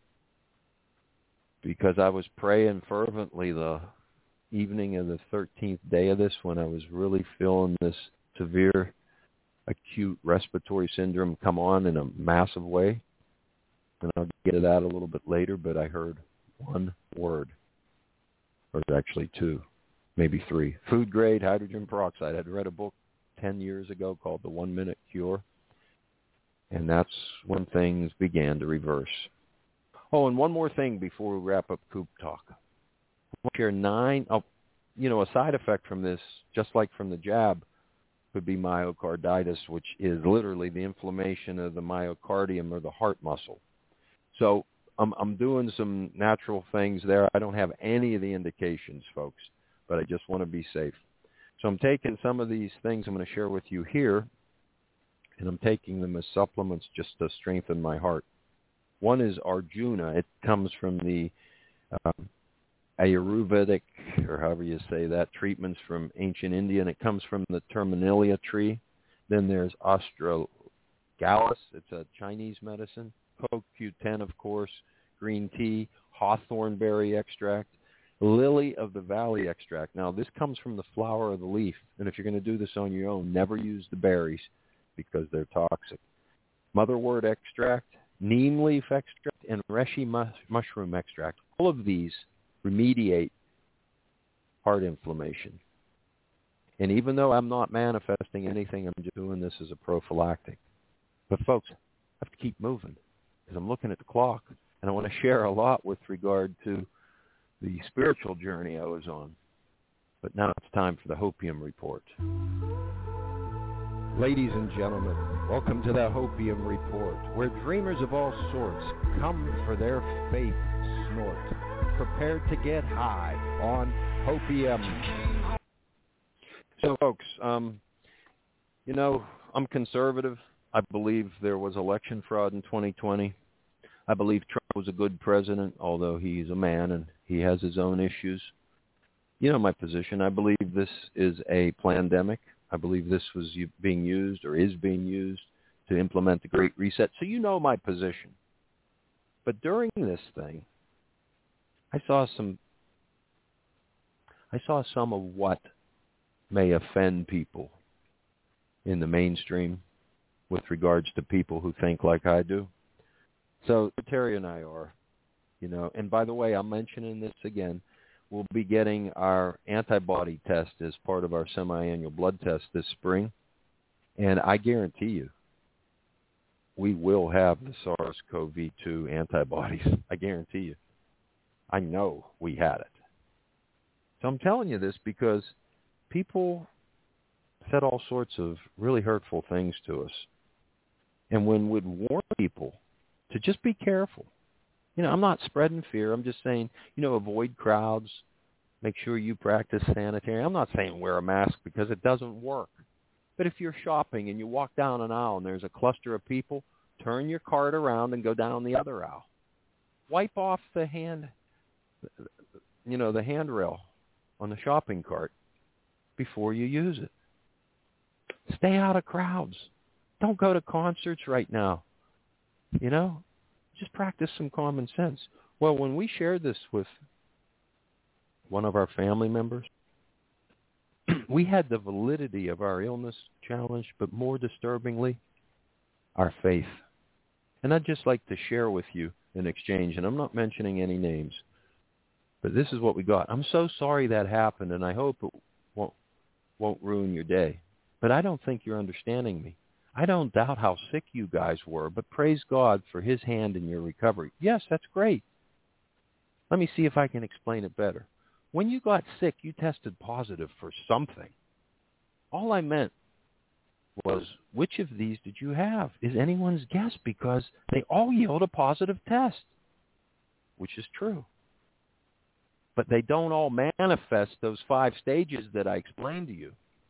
because I was praying fervently the evening of the thirteenth day of this when I was really feeling this severe acute respiratory syndrome come on in a massive way. And I'll get to that a little bit later, but I heard one word, or actually two, maybe three. Food-grade hydrogen peroxide. I'd read a book ten years ago called The One Minute Cure, and that's when things began to reverse. Oh, and one more thing before we wrap up Coop Talk. I'll share nine, oh, you know, a side effect from this, just like from the jab, could be myocarditis, which is literally the inflammation of the myocardium or the heart muscle. So I'm, I'm doing some natural things there. I don't have any of the indications, folks, but I just want to be safe. So I'm taking some of these things I'm going to share with you here, and I'm taking them as supplements just to strengthen my heart. One is Arjuna. It comes from the um, Ayurvedic, or however you say that, treatments from ancient India, and it comes from the Terminalia tree. Then there's Astragalus. It's a Chinese medicine. Co Q ten, of course, green tea, hawthorn berry extract, lily of the valley extract. Now, this comes from the flower of the leaf, and if you're going to do this on your own, never use the berries because they're toxic. Motherwort extract, neem leaf extract, and reishi mus- mushroom extract. All of these remediate heart inflammation. And even though I'm not manifesting anything, I'm just doing this as a prophylactic. But folks, I have to keep moving because I'm looking at the clock, and I want to share a lot with regard to the spiritual journey I was on. But now it's time for the Hopium Report. Ladies and gentlemen, welcome to the Hopium Report, where dreamers of all sorts come for their faith snort, prepared to get high on Hopium. So, folks, um, you know, I'm conservative. I believe there was election fraud in twenty twenty. I believe Trump was a good president, although he's a man and he has his own issues. You know my position. I believe this is a plandemic. I believe this was being used or is being used to implement the Great Reset. So you know my position. But during this thing, I saw some I saw some of what may offend people in the mainstream with regards to people who think like I do. So Terry and I are, you know, and by the way, I'm mentioning this again. We'll be getting our antibody test as part of our semi-annual blood test this spring. And I guarantee you, we will have the SARS-C o V two antibodies. I guarantee you. I know we had it. So I'm telling you this because people said all sorts of really hurtful things to us. And when we'd warn people to just be careful, you know, I'm not spreading fear. I'm just saying, you know, avoid crowds. Make sure you practice sanitary. I'm not saying wear a mask because it doesn't work. But if you're shopping and you walk down an aisle and there's a cluster of people, turn your cart around and go down the other aisle. Wipe off the hand, you know, the handrail on the shopping cart before you use it. Stay out of crowds. Don't go to concerts right now. You know, just practice some common sense. Well, when we shared this with one of our family members, we had the validity of our illness challenged, but more disturbingly, our faith. And I'd just like to share with you in exchange, and I'm not mentioning any names, but this is what we got. I'm so sorry that happened, and I hope it won't, won't ruin your day. But I don't think you're understanding me. I don't doubt how sick you guys were, but praise God for his hand in your recovery. Yes, that's great. Let me see if I can explain it better. When you got sick, you tested positive for something. All I meant was, which of these did you have? Is anyone's guess, because they all yield a positive test, which is true. But they don't all manifest those five stages that I explained to you.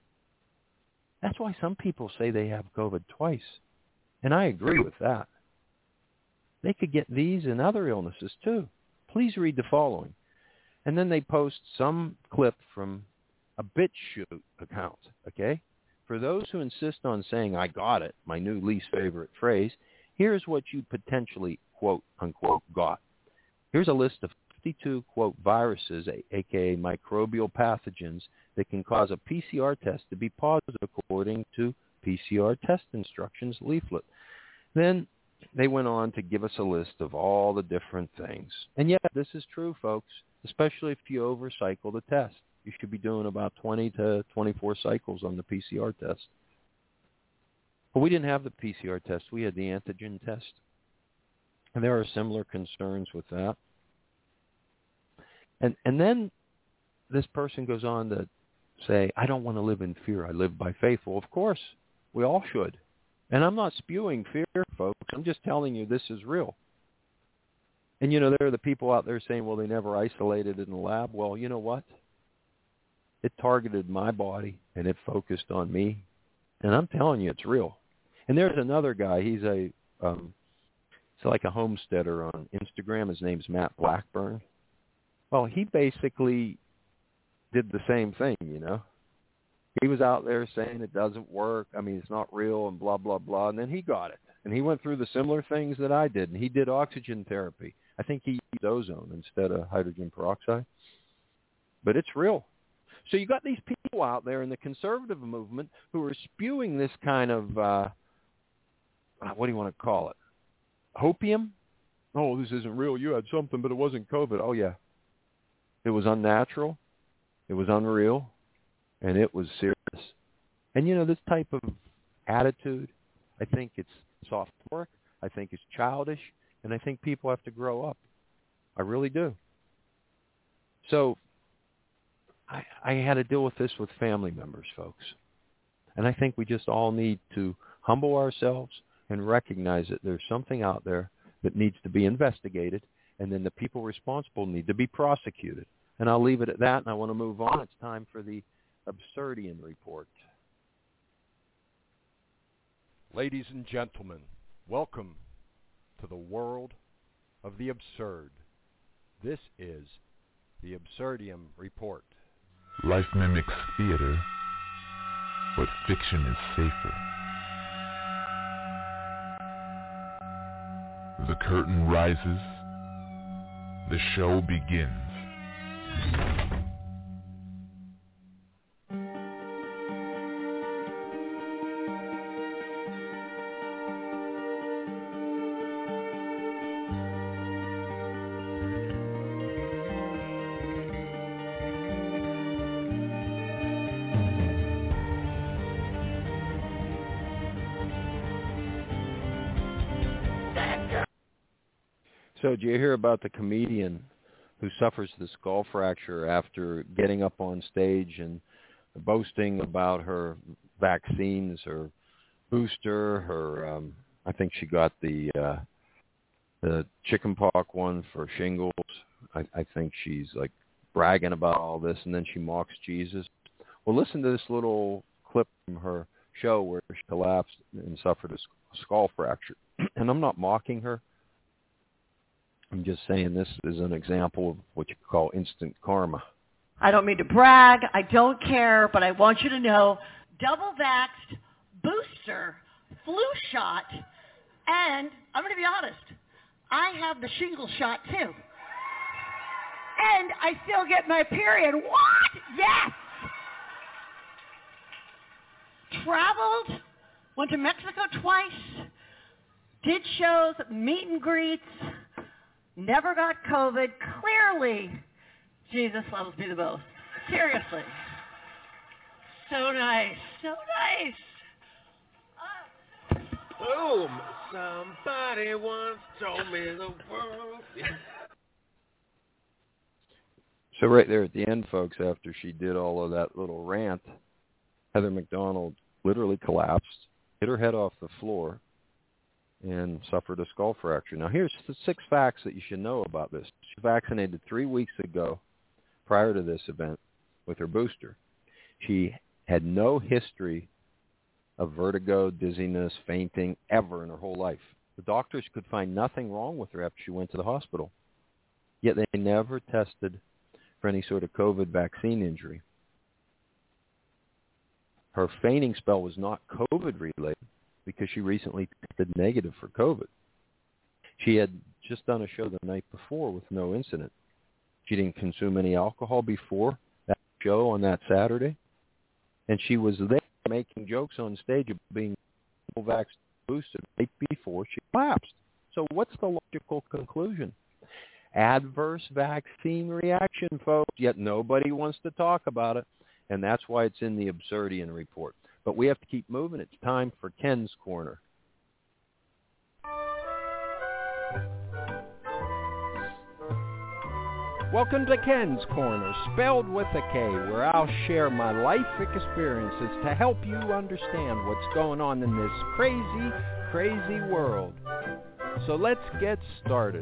That's why some people say they have COVID twice. And I agree with that. They could get these and other illnesses too. Please read the following. And then they post some clip from a BitChute account, okay? For those who insist on saying, I got it, my new least favorite phrase, here's what you potentially, quote, unquote, got. Here's a list of fifty-two, quote, viruses, a k a microbial pathogens, that can cause a P C R test to be positive according to P C R test instructions leaflet. Then they went on to give us a list of all the different things. And yeah, this is true, folks, especially if you overcycle the test. You should be doing about twenty to twenty-four cycles on the P C R test. But we didn't have the P C R test. We had the antigen test. And there are similar concerns with that. And and then this person goes on to say, I don't want to live in fear. I live by faith. Well, of course, we all should. And I'm not spewing fear, folks. I'm just telling you this is real. And, you know, there are the people out there saying, well, they never isolated it in the lab. Well, you know what? It targeted my body, and it focused on me. And I'm telling you, it's real. And there's another guy. He's a, um, he's like a homesteader on Instagram. His name's Matt Blackburn. Well, he basically did the same thing, you know. He was out there saying it doesn't work. I mean, it's not real and blah, blah, blah. And then he got it. And he went through the similar things that I did. And he did oxygen therapy. I think he used ozone instead of hydrogen peroxide. But it's real. So you got these people out there in the conservative movement who are spewing this kind of, uh, what do you want to call it? Hopium? Oh, this isn't real. You had something, but it wasn't COVID. Oh, yeah. It was unnatural. It was unreal. And it was serious. And, you know, this type of attitude, I think it's soft work. I think it's childish. And I think people have to grow up. I really do. So I, I had to deal with this with family members, folks. And I think we just all need to humble ourselves and recognize that there's something out there that needs to be investigated, and then the people responsible need to be prosecuted. And I'll leave it at that, and I want to move on. It's time for the Absurdian Report. Ladies and gentlemen, welcome to the world of the absurd. This is the Absurdium Report. Life mimics theater, but fiction is safer. The curtain rises. The show begins. So did you hear about the comedian who suffers the skull fracture after getting up on stage and boasting about her vaccines, her booster, her um, I think she got the uh, the chickenpox one for shingles. I, I think she's like bragging about all this, and then she mocks Jesus. Well, listen to this little clip from her show where she collapsed and suffered a skull fracture. And I'm not mocking her. I'm just saying this is an example of what you call instant karma. I don't mean to brag. I don't care, but I want you to know, double-vaxxed, booster, flu shot, and I'm going to be honest, I have the shingle shot too. And I still get my period. What? Yes! Traveled, went to Mexico twice, did shows, meet and greets, never got COVID. Clearly, Jesus loves me the most. Seriously. So nice. So nice. Boom! Somebody once told me the world. So right there at the end, folks, after she did all of that little rant, Heather McDonald literally collapsed, hit her head off the floor, and suffered a skull fracture. Now, here's the six facts that you should know about this. She vaccinated three weeks ago prior to this event with her booster. She had no history of vertigo, dizziness, fainting ever in her whole life. The doctors could find nothing wrong with her after she went to the hospital. Yet they never tested for any sort of COVID vaccine injury. Her fainting spell was not COVID-related because she recently tested negative for COVID. She had just done a show the night before with no incident. She didn't consume any alcohol before that show on that Saturday. And she was there making jokes on stage of being vaccinated boosted right before she collapsed. So what's the logical conclusion? Adverse vaccine reaction, folks, yet nobody wants to talk about it. And that's why it's in the Absurdian report. But we have to keep moving. It's time for Ken's Corner. Welcome to Ken's Corner, spelled with a K, where I'll share my life experiences to help you understand what's going on in this crazy, crazy world. So let's get started.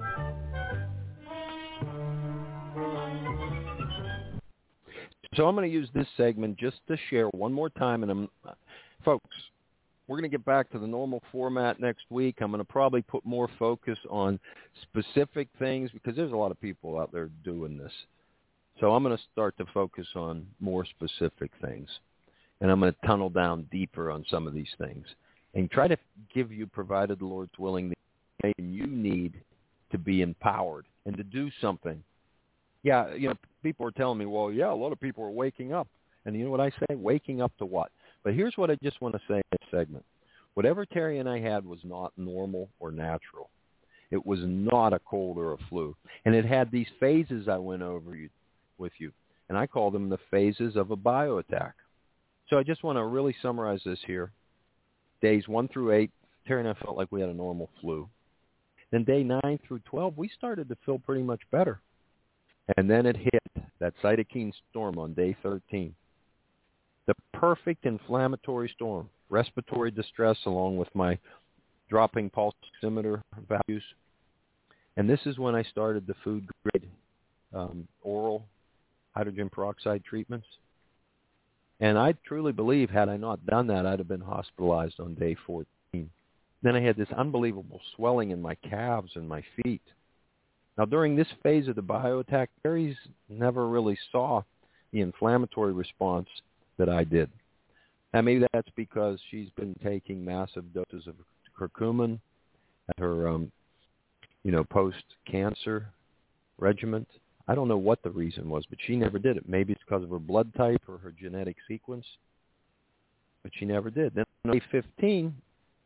So I'm going to use this segment just to share one more time. And I'm, folks, we're going to get back to the normal format next week. I'm going to probably put more focus on specific things because there's a lot of people out there doing this. So I'm going to start to focus on more specific things. And I'm going to tunnel down deeper on some of these things and try to give you, provided the Lord's willing, the information you need to be empowered and to do something. Yeah, you know, people are telling me, well, yeah, a lot of people are waking up. And you know what I say? Waking up to what? But here's what I just want to say in this segment. Whatever Terry and I had was not normal or natural. It was not a cold or a flu. And it had these phases I went over you, with you. And I call them the phases of a bioattack. So I just want to really summarize this here. Days one through eight, Terry and I felt like we had a normal flu. Then day nine through twelve, we started to feel pretty much better. And then it hit, that cytokine storm on day thirteen. The perfect inflammatory storm, respiratory distress along with my dropping pulse oximeter values. And this is when I started the food-grade um, oral hydrogen peroxide treatments. And I truly believe had I not done that, I'd have been hospitalized on day fourteen. Then I had this unbelievable swelling in my calves and my feet. Now, during this phase of the bioattack, Terry's never really saw the inflammatory response that I did. Now, maybe that's because she's been taking massive doses of curcumin at her, um, you know, post-cancer regiment. I don't know what the reason was, but she never did it. Maybe it's because of her blood type or her genetic sequence, but she never did. Then on day fifteen,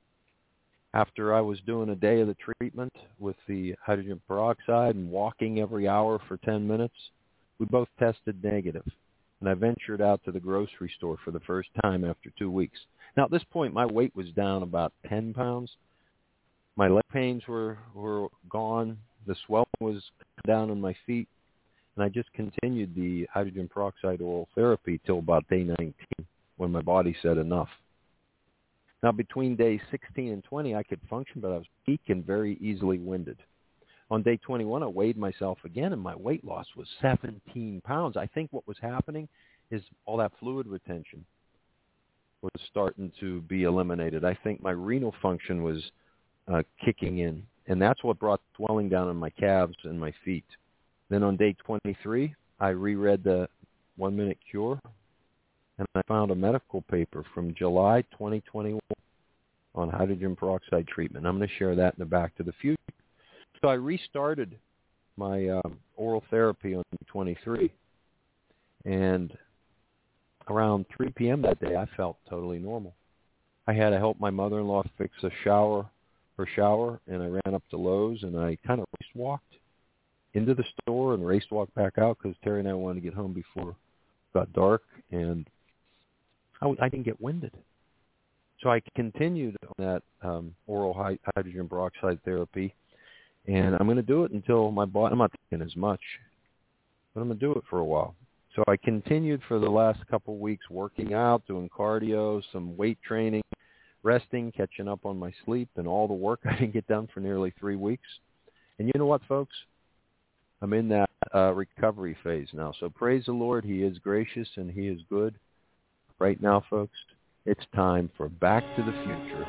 after I was doing a day of the treatment with the hydrogen peroxide and walking every hour for ten minutes, we both tested negative. And I ventured out to the grocery store for the first time after two weeks. Now, at this point, my weight was down about ten pounds. My leg pains were, were gone. The swelling was down in my feet, and I just continued the hydrogen peroxide oral therapy till about day nineteen, when my body said enough. Now, between days sixteen and twenty, I could function, but I was weak and very easily winded. On day twenty-one, I weighed myself again, and my weight loss was seventeen pounds. I think what was happening is all that fluid retention was starting to be eliminated. I think my renal function was uh, kicking in, and that's what brought swelling down in my calves and my feet. Then on day twenty-three, I reread the one-minute cure, and I found a medical paper from July twenty twenty-one on hydrogen peroxide treatment. I'm going to share that in the Back to the Future. So I restarted my um, oral therapy on day twenty-three, and around three p.m. that day, I felt totally normal. I had to help my mother-in-law fix a shower, her shower, and I ran up to Lowe's, and I kind of race walked into the store and race walked back out because Terry and I wanted to get home before it got dark, and I, I didn't get winded. So I continued on that um, oral hy- hydrogen peroxide therapy, and I'm going to do it until my body, I'm not taking as much, but I'm going to do it for a while. So I continued for the last couple of weeks working out, doing cardio, some weight training, resting, catching up on my sleep, and all the work I didn't get done for nearly three weeks. And you know what, folks? I'm in that uh, recovery phase now. So praise the Lord. He is gracious and He is good. Right now, folks, it's time for Back to the Future.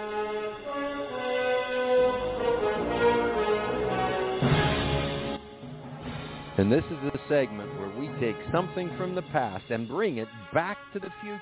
And this is the segment where we take something from the past and bring it back to the future.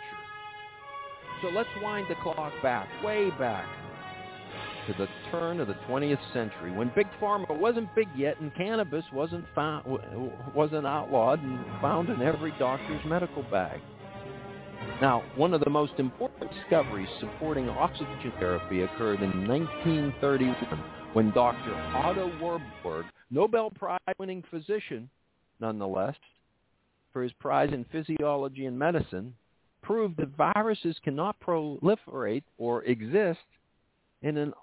So let's wind the clock back, way back, to the turn of the twentieth century, when Big Pharma wasn't big yet and cannabis wasn't found, wasn't outlawed and found in every doctor's medical bag. Now, one of the most important discoveries supporting oxygen therapy occurred in nineteen thirty-one, when Doctor Otto Warburg, Nobel Prize-winning physician, nonetheless, for his prize in physiology and medicine, proved that viruses cannot proliferate or exist in an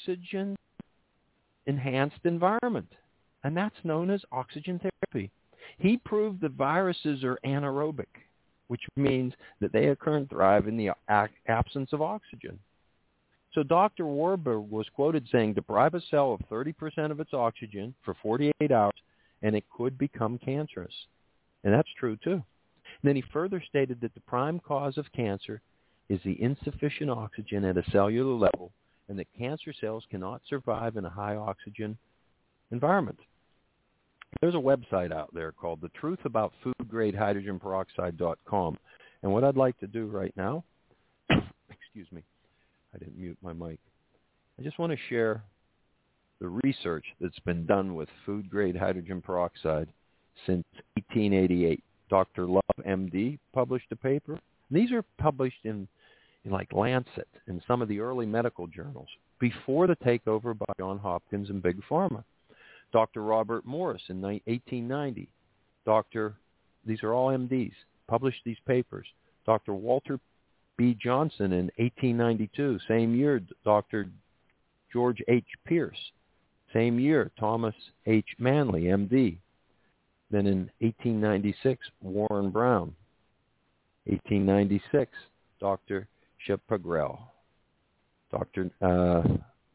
oxygen-enhanced environment, and that's known as oxygen therapy. He proved that viruses are anaerobic, which means that they occur and thrive in the absence of oxygen. So Doctor Warburg was quoted saying, deprive a cell of thirty percent of its oxygen for forty-eight hours, and it could become cancerous. And that's true, too. And then he further stated that the prime cause of cancer is the insufficient oxygen at a cellular level, and that cancer cells cannot survive in a high-oxygen environment. There's a website out there called the truth about food grade hydrogen peroxide dot com. And what I'd like to do right now, excuse me, I didn't mute my mic. I just want to share the research that's been done with food-grade hydrogen peroxide since eighteen eighty-eight. Doctor Love, M D, published a paper. And these are published in, in like Lancet and some of the early medical journals before the takeover by Johns Hopkins and Big Pharma. Doctor Robert Morris in eighteen ninety. Doctor, these are all M Ds, published these papers. Doctor Walter B. Johnson in eighteen ninety-two. Same year, Doctor George H. Pierce. Same year, Thomas H. Manley, M D. Then in eighteen ninety-six, Warren Brown. eighteen ninety-six, Doctor Chapagrel. Doctor Uh,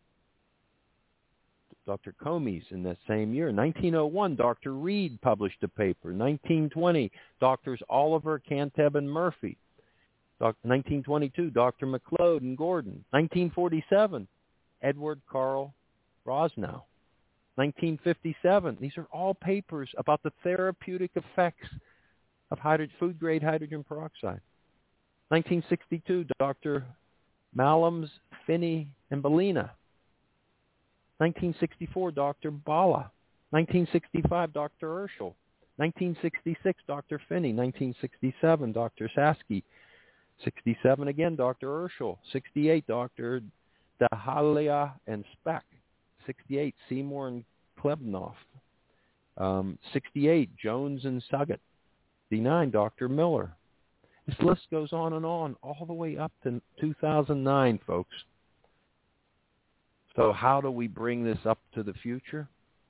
Doctor Comes in that same year. nineteen oh one, Doctor Reed published a paper. nineteen twenty, Doctors Oliver, Canteb, and Murphy. nineteen twenty-two, Doctor McLeod and Gordon. nineteen forty-seven, Edward Carl Rosnow. nineteen fifty-seven, these are all papers about the therapeutic effects of hydrogen, food-grade hydrogen peroxide. nineteen sixty-two, Doctor Malams, Finney, and Bellina. nineteen sixty-four, Doctor Bala. nineteen sixty-five, Doctor Urschel. nineteen sixty-six, Doctor Finney. nineteen sixty-seven, Doctor Saski. sixty-seven again, Doctor Urschel. sixty-eight, Doctor Dahalia and Speck. sixty-eight, Seymour and Klebnoff. Um, sixty-eight, Jones and Suggett. sixty-nine, Doctor Miller. This list goes on and on, all the way up to two thousand nine, folks. So how do we bring this up to the future?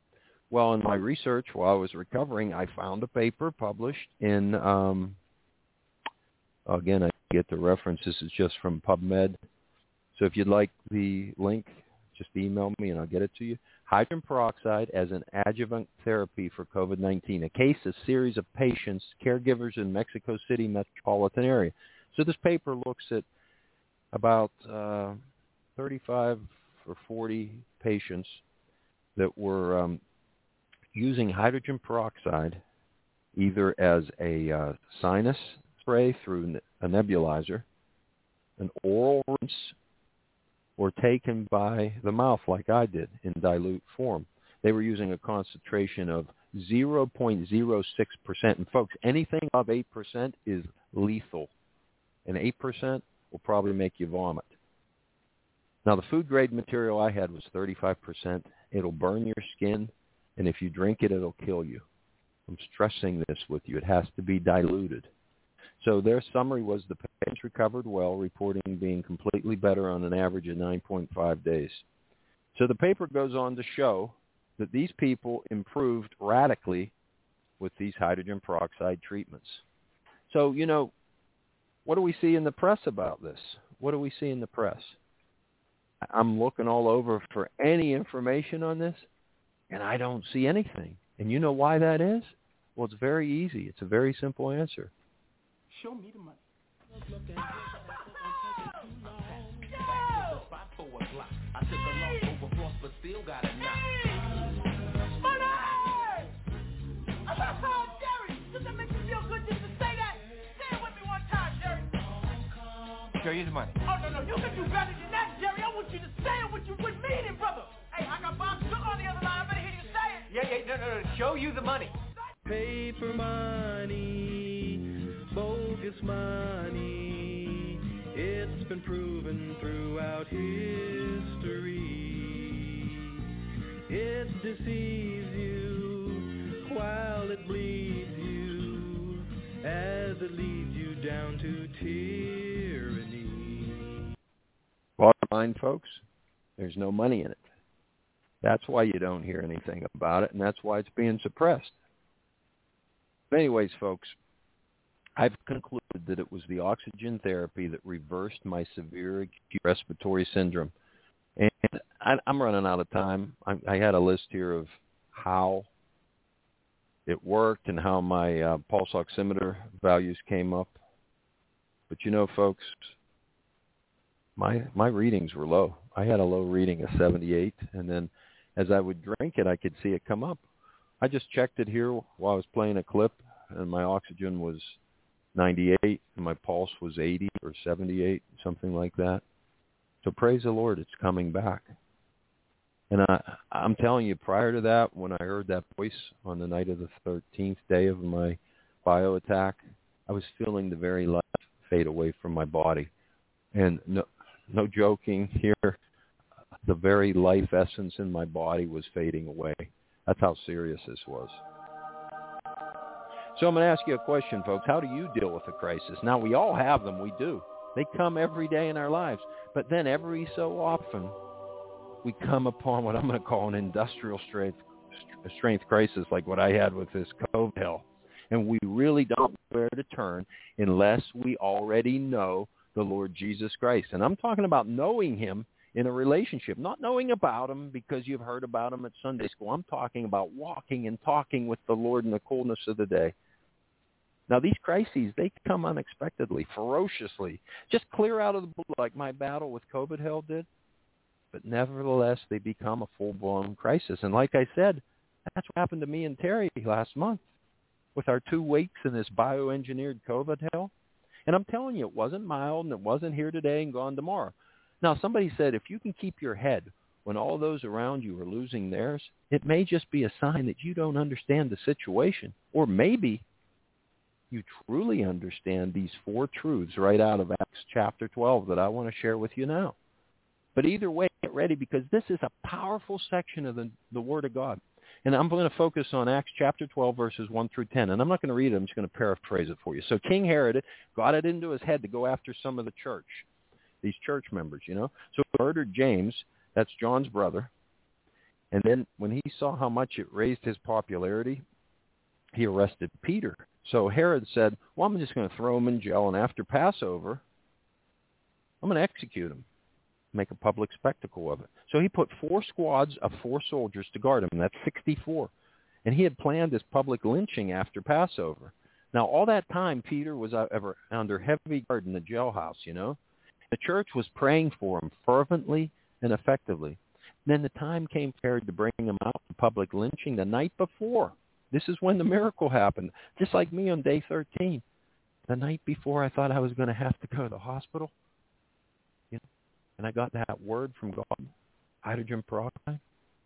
Well, in my research while I was recovering, I found a paper published in, um, again, I get the reference. This is just from PubMed. So if you'd like the link, just email me and I'll get it to you. Hydrogen peroxide as an adjuvant therapy for COVID nineteen, a case, a series of patients, caregivers in Mexico City metropolitan area. So this paper looks at about uh, thirty-five or forty patients that were um, using hydrogen peroxide either as a uh, sinus spray through a nebulizer, an oral rinse, or taken by the mouth like I did in dilute form. They were using a concentration of zero point zero six percent. And folks, anything above eight percent is lethal. And eight percent will probably make you vomit. Now, the food-grade material I had was thirty-five percent. It'll burn your skin, and if you drink it, it'll kill you. I'm stressing this with you. It has to be diluted. So their summary was the patients recovered well, reporting being completely better on an average of nine point five days. So the paper goes on to show that these people improved radically with these hydrogen peroxide treatments. So, you know, what do we see in the press about this? What do we see in the press? I'm looking all over for any information on this, and I don't see anything. And you know why that is? Well, it's very easy. It's a very simple answer. Show me the money. Show you the money. Oh, no, no, you can do better than that, Jerry. I want you to say it with you with meaning, brother. Hey, I got Bob Sugar on the other line. I better hear you say it. Yeah, yeah, no, no, no. Show you the money. Paper money, bogus money. It's been proven throughout history. It deceives you while it bleeds you as it leads you down to tyranny. Bottom line, folks, there's no money in it. That's why you don't hear anything about it, and that's why it's being suppressed. But anyways, folks, I've concluded that it was the oxygen therapy that reversed my severe acute respiratory syndrome. And I, I'm running out of time. I, I had a list here of how it worked and how my uh, pulse oximeter values came up. But you know, folks, my my readings were low. I had a low reading of seventy-eight, and then as I would drink it, I could see it come up. I just checked it here while I was playing a clip, and my oxygen was ninety-eight, and my pulse was eighty or seventy-eight, something like that. So praise the Lord, it's coming back. And I, I'm telling you, prior to that, when I heard that voice on the night of the thirteenth day of my bio attack, I was feeling the very life fade away from my body. And no, no joking here, the very life essence in my body was fading away. That's how serious this was. So I'm going to ask you a question, folks. How do you deal with a crisis? Now, we all have them. We do. They come every day in our lives. But then every so often, we come upon what I'm going to call an industrial strength, strength crisis, like what I had with this COVID hell. And we really don't know where to turn unless we already know the Lord Jesus Christ. And I'm talking about knowing him in a relationship, not knowing about him because you've heard about him at Sunday school. I'm talking about walking and talking with the Lord in the coolness of the day. Now, these crises, they come unexpectedly, ferociously, just clear out of the blue like my battle with COVID hell did. But nevertheless, they become a full-blown crisis. And like I said, that's what happened to me and Terry last month with our two weeks in this bioengineered COVID hell. And I'm telling you, it wasn't mild and it wasn't here today and gone tomorrow. Now, somebody said, if you can keep your head when all those around you are losing theirs, it may just be a sign that you don't understand the situation. Or maybe you truly understand these four truths right out of Acts chapter twelve that I want to share with you now. But either way, get ready because this is a powerful section of the, the Word of God. And I'm going to focus on Acts chapter twelve, verses one through ten. And I'm not going to read it. I'm just going to paraphrase it for you. So King Herod got it into his head to go after some of the church, these church members, you know. So he murdered James, that's John's brother, And then when he saw how much it raised his popularity, he arrested Peter. So Herod said, well, I'm just going to throw him in jail, and after Passover, I'm going to execute him, make a public spectacle of it. So he put four squads of four soldiers to guard him, and that's sixty-four. And he had planned this public lynching after Passover. Now, all that time, Peter was ever under heavy guard in the jailhouse, you know. The church was praying for him fervently and effectively. Then the time came for Herod to bring him out for public lynching the night before. This is when the miracle happened, just like me on day thirteen. The night before, I thought I was going to have to go to the hospital. You know, and I got that word from God, hydrogen peroxide.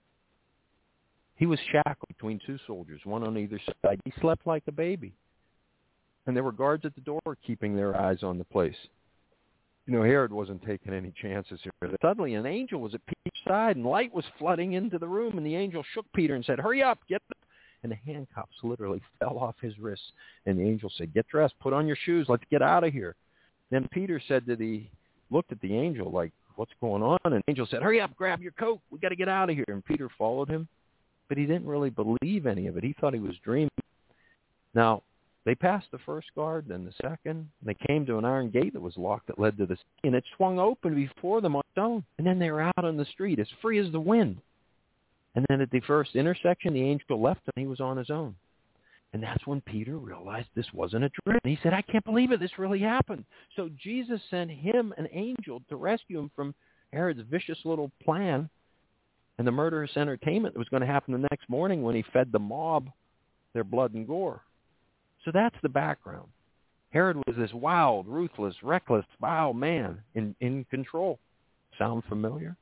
He was shackled between two soldiers, one on either side. He slept like a baby. And there were guards at the door keeping their eyes on the place. You know, Herod wasn't taking any chances here. Suddenly, an angel was at Peter's side, and light was flooding into the room, and the angel shook Peter and said, hurry up, get up. And the handcuffs literally fell off his wrists. And the angel said, get dressed, put on your shoes, let's get out of here. Then Peter said to the, looked at the angel like, what's going on? And the angel said, hurry up, grab your coat, we got to get out of here. And Peter followed him, but he didn't really believe any of it. He thought he was dreaming. Now, they passed the first guard, then the second. And they came to an iron gate that was locked that led to the sea, and it swung open before them on its own. And then they were out on the street as free as the wind. And then at the first intersection, the angel left and he was on his own. And that's when Peter realized this wasn't a dream. He said, I can't believe it. This really happened. So Jesus sent him an angel to rescue him from Herod's vicious little plan and the murderous entertainment that was going to happen the next morning when he fed the mob their blood and gore. So that's the background. Herod was this wild, ruthless, reckless, vile man in, in control. Sound familiar?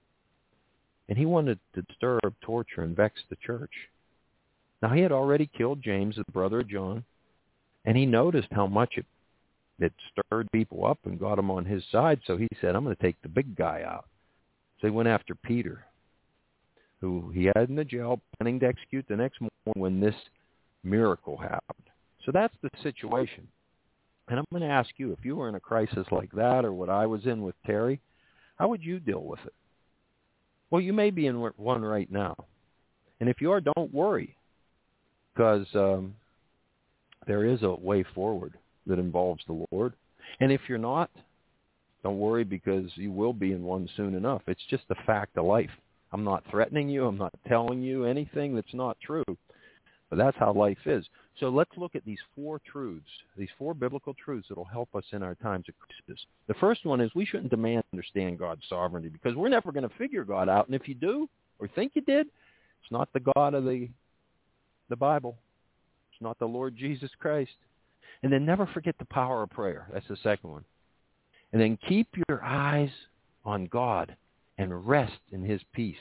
And he wanted to disturb, torture, and vex the church. Now, he had already killed James, the brother of John, and he noticed how much it, it stirred people up and got them on his side, so he said, I'm going to take the big guy out. So he went after Peter, who he had in the jail, planning to execute the next morning when this miracle happened. So that's the situation. And I'm going to ask you, if you were in a crisis like that or what I was in with Terry, how would you deal with it? Well, you may be in one right now. And if you are, don't worry, because um, there is a way forward that involves the Lord. And if you're not, don't worry, because you will be in one soon enough. It's just a fact of life. I'm not threatening you. I'm not telling you anything that's not true. But that's how life is. So let's look at these four truths, these four biblical truths that will help us in our times of crisis. The first one is we shouldn't demand to understand God's sovereignty, because we're never going to figure God out. And if you do or think you did, it's not the God of the, the Bible. It's not the Lord Jesus Christ. And then never forget the power of prayer. That's the second one. And then keep your eyes on God and rest in his peace.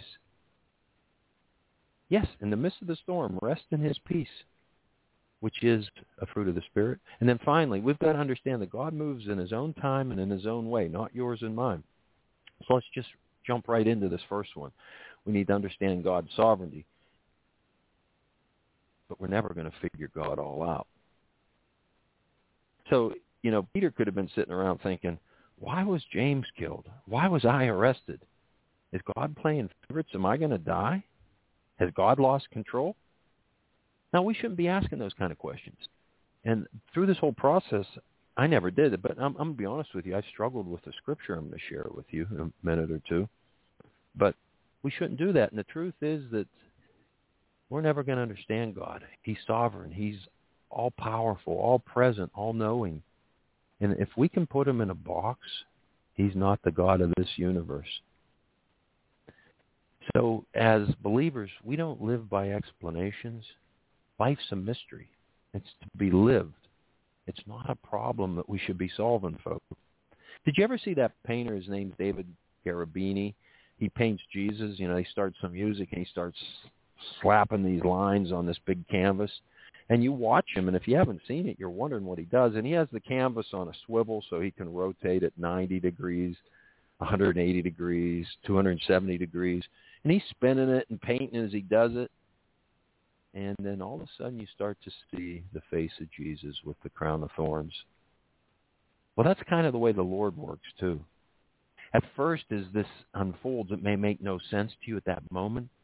Yes, in the midst of the storm, rest in his peace, which is a fruit of the Spirit. And then finally, we've got to understand that God moves in his own time and in his own way, not yours and mine. So let's just jump right into this first one. We need to understand God's sovereignty. But we're never going to figure God all out. So, you know, Peter could have been sitting around thinking, why was James killed? Why was I arrested? Is God playing favorites? Am I going to die? Has God lost control? Now, we shouldn't be asking those kind of questions. And through this whole process, I never did it, but I'm, I'm going to be honest with you. I struggled with the scripture. I'm going to share it with you in a minute or two. But we shouldn't do that. And the truth is that we're never going to understand God. He's sovereign. He's all-powerful, all-present, all-knowing. And if we can put him in a box, he's not the God of this universe. So as believers, we don't live by explanations. Life's a mystery. It's to be lived. It's not a problem that we should be solving, folks. Did you ever see that painter? His name's David Garabini. He paints Jesus. You know, he starts some music and he starts slapping these lines on this big canvas. And you watch him, and if you haven't seen it, you're wondering what he does. And he has the canvas on a swivel so he can rotate at ninety degrees, one hundred eighty degrees, two hundred seventy degrees. And he's spinning it and painting as he does it. And then all of a sudden you start to see the face of Jesus with the crown of thorns. Well, that's kind of the way the Lord works too. At first, as this unfolds, it may make no sense to you at that moment.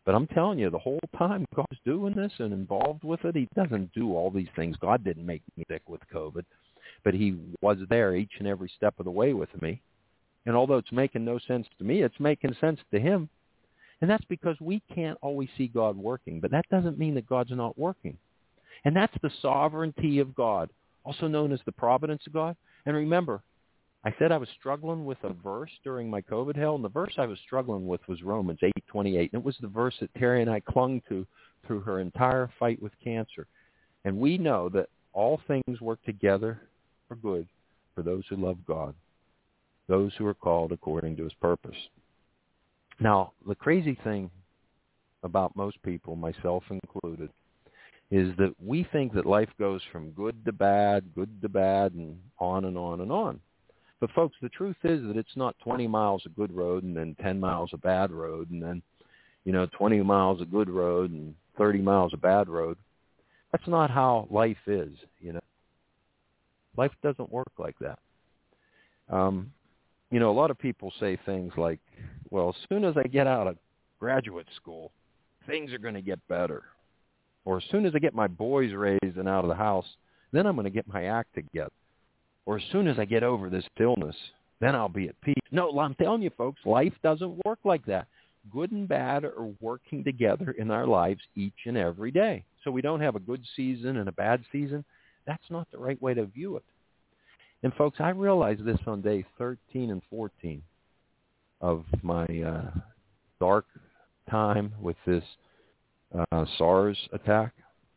But I'm telling you, the whole time God's doing this and involved with it, he doesn't do all these things. God didn't make me sick with COVID, but he was there each and every step of the way with me. And although it's making no sense to me, it's making sense to him. And that's because we can't always see God working, but that doesn't mean that God's not working. And that's the sovereignty of God, also known as the providence of God. And remember, I said I was struggling with a verse during my COVID hell, and the verse I was struggling with was Romans eight twenty-eight. And it was the verse that Terry and I clung to through her entire fight with cancer. And we know that all things work together for good for those who love God, those who are called according to his purpose. Now, the crazy thing about most people, myself included, is that we think that life goes from good to bad, good to bad, and on and on and on. But, folks, the truth is that it's not twenty miles of good road and then ten miles of bad road and then, you know, twenty miles of good road and thirty miles of bad road. That's not how life is, you know. Life doesn't work like that. Um, you know, a lot of people say things like, well, as soon as I get out of graduate school, things are going to get better. Or as soon as I get my boys raised and out of the house, then I'm going to get my act together. Or as soon as I get over this illness, then I'll be at peace. No, I'm telling you, folks, life doesn't work like that. Good and bad are working together in our lives each and every day. So we don't have a good season and a bad season. That's not the right way to view it. And, folks, I realized this on day thirteen and fourteen of my uh, dark time with this uh, SARS attack.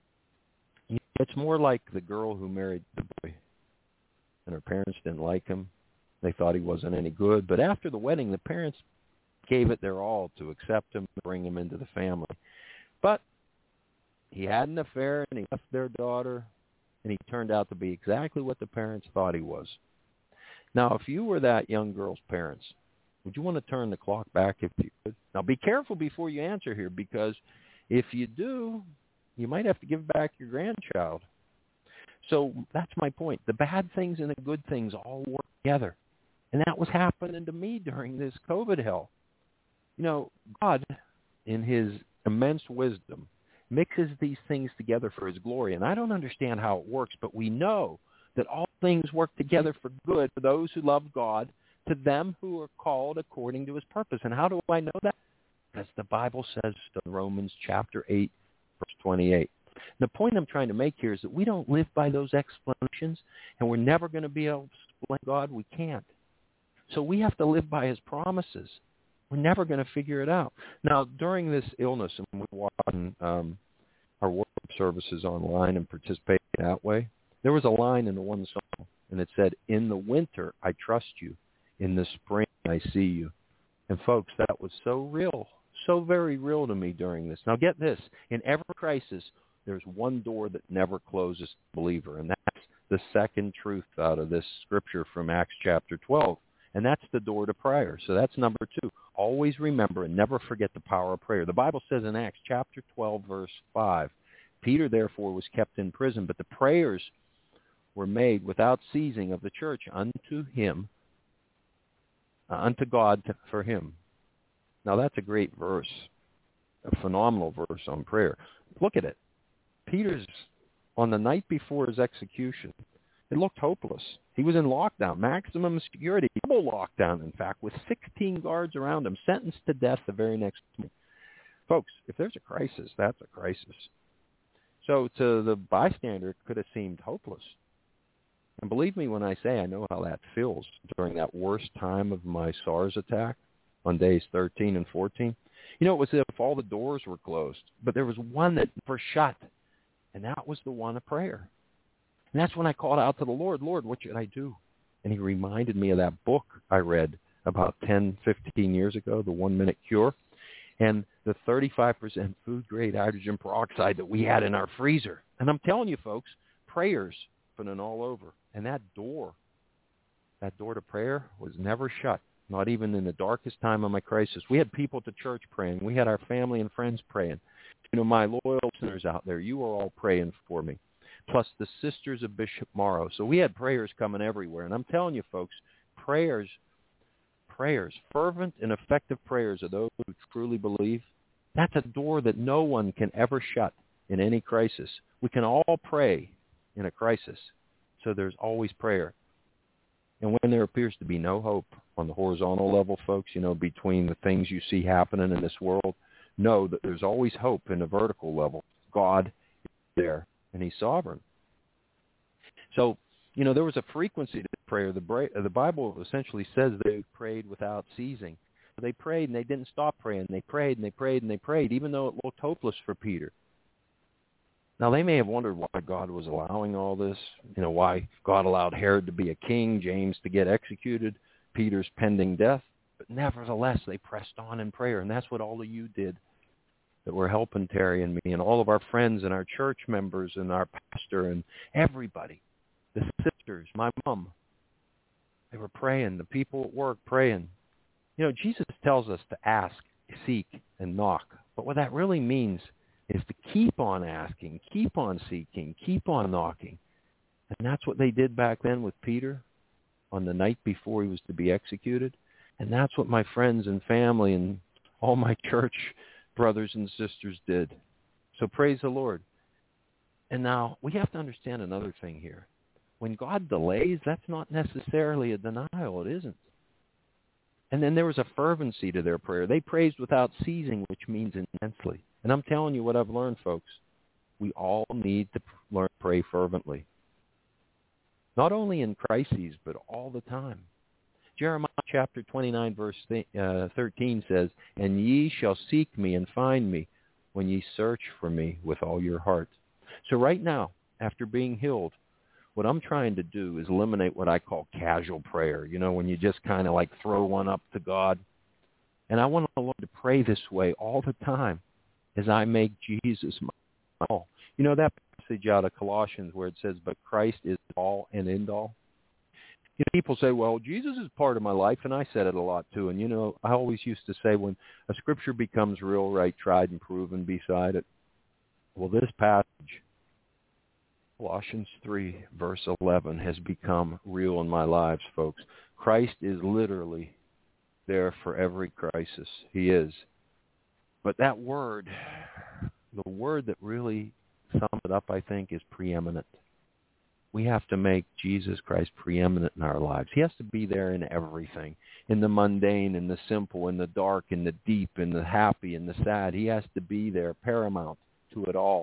It's more like the girl who married the boy, and her parents didn't like him. They thought he wasn't any good. But after the wedding, the parents gave it their all to accept him and bring him into the family. But he had an affair, and he left their daughter, and he turned out to be exactly what the parents thought he was. Now, if you were that young girl's parents, would you want to turn the clock back if you could? Now, be careful before you answer here, because if you do, you might have to give back your grandchild. So that's my point. The bad things and the good things all work together. And that was happening to me during this COVID hell. You know, God, in his immense wisdom, mixes these things together for his glory. And I don't understand how it works, but we know that all things work together for good for those who love God, to them who are called according to his purpose. And how do I know that? Because the Bible says in Romans chapter eight, verse twenty-eight. The point I'm trying to make here is that we don't live by those explanations, and we're never going to be able to explain God. We can't. So we have to live by his promises. We're never going to figure it out. Now, during this illness, and we watch um, our worship services online and participate that way, there was a line in the one song, and it said, "In the winter, I trust you. In the spring, I see you." And, folks, that was so real, so very real to me during this. Now, get this. In every crisis, there's one door that never closes to the believer, and that's the second truth out of this scripture from Acts chapter twelve, and that's the door to prayer. So that's number two. Always remember and never forget the power of prayer. The Bible says in Acts chapter twelve, verse five, Peter, therefore, was kept in prison, but the prayers were made without ceasing of the church unto him, uh, unto God for him. Now, that's a great verse, a phenomenal verse on prayer. Look at it. Peter's, on the night before his execution, it looked hopeless. He was in lockdown, maximum security, double lockdown, in fact, with sixteen guards around him, sentenced to death the very next morning. Folks, if there's a crisis, that's a crisis. So to the bystander, it could have seemed hopeless. And believe me when I say I know how that feels during that worst time of my SARS attack on days thirteen and fourteen. You know, it was as if all the doors were closed, but there was one that never shut, and that was the one of prayer. And that's when I called out to the Lord, Lord, what should I do? And he reminded me of that book I read about ten, fifteen years ago, The One-Minute Cure, and the thirty-five percent food-grade hydrogen peroxide that we had in our freezer. And I'm telling you, folks, prayers opening all over. And that door, that door to prayer was never shut, not even in the darkest time of my crisis. We had people to church praying. We had our family and friends praying. You know, my loyal listeners out there, you were all praying for me, plus the Sisters of Bishop Morrow. So we had prayers coming everywhere. And I'm telling you, folks, prayers, prayers, fervent and effective prayers of those who truly believe, That's a door that no one can ever shut in any crisis. We can all pray in a crisis, so there's always prayer. And when there appears to be no hope on the horizontal level, folks, you know, between the things you see happening in this world, know that there's always hope in the vertical level. God is there, and he's sovereign. So, you know, there was a frequency to prayer. The, bra- the Bible essentially says they prayed without ceasing. They prayed, and they didn't stop praying. They prayed, and they prayed, and they prayed, even though it looked hopeless for Peter. Now, they may have wondered why God was allowing all this, you know, why God allowed Herod to be a king, James to get executed, Peter's pending death. But nevertheless, they pressed on in prayer, and that's what all of you did that were helping Terry and me and all of our friends and our church members and our pastor and everybody, the sisters, my mom. They were praying, the people at work praying. You know, Jesus tells us to ask, seek, and knock. But what that really means is to keep on asking, keep on seeking, keep on knocking. And that's what they did back then with Peter on the night before he was to be executed. And that's what my friends and family and all my church brothers and sisters did. So praise the Lord. And now we have to understand another thing here. When God delays, that's not necessarily a denial. It isn't. And then there was a fervency to their prayer. They praised without ceasing, which means intensely. And I'm telling you what I've learned, folks. We all need to learn to pray fervently. Not only in crises, but all the time. Jeremiah chapter twenty-nine, verse thirteen says, "And ye shall seek me and find me when ye search for me with all your heart." So right now, after being healed, what I'm trying to do is eliminate what I call casual prayer. You know, when you just kind of like throw one up to God. And I want the Lord to pray this way all the time as I make Jesus my all. You know that passage out of Colossians where it says, "But Christ is all and end all." You know, people say, well, Jesus is part of my life, and I said it a lot too. And, you know, I always used to say when a scripture becomes real, right, tried and proven beside it. Well, this passage, Colossians three, verse eleven, has become real in my lives, folks. Christ is literally there for every crisis. He is. But that word, the word that really sums it up, I think, is preeminent. We have to make Jesus Christ preeminent in our lives. He has to be there in everything, in the mundane, in the simple, in the dark, in the deep, in the happy, in the sad. He has to be there, paramount to it all.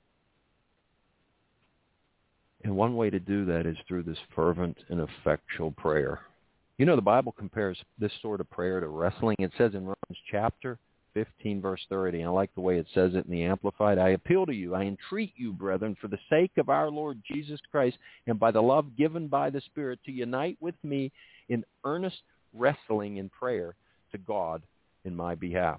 And one way to do that is through this fervent and effectual prayer. You know, the Bible compares this sort of prayer to wrestling. It says in Romans chapter fifteen, verse thirty, and I like the way it says it in the Amplified, "I appeal to you, I entreat you, brethren, for the sake of our Lord Jesus Christ, and by the love given by the Spirit, to unite with me in earnest wrestling in prayer to God in my behalf."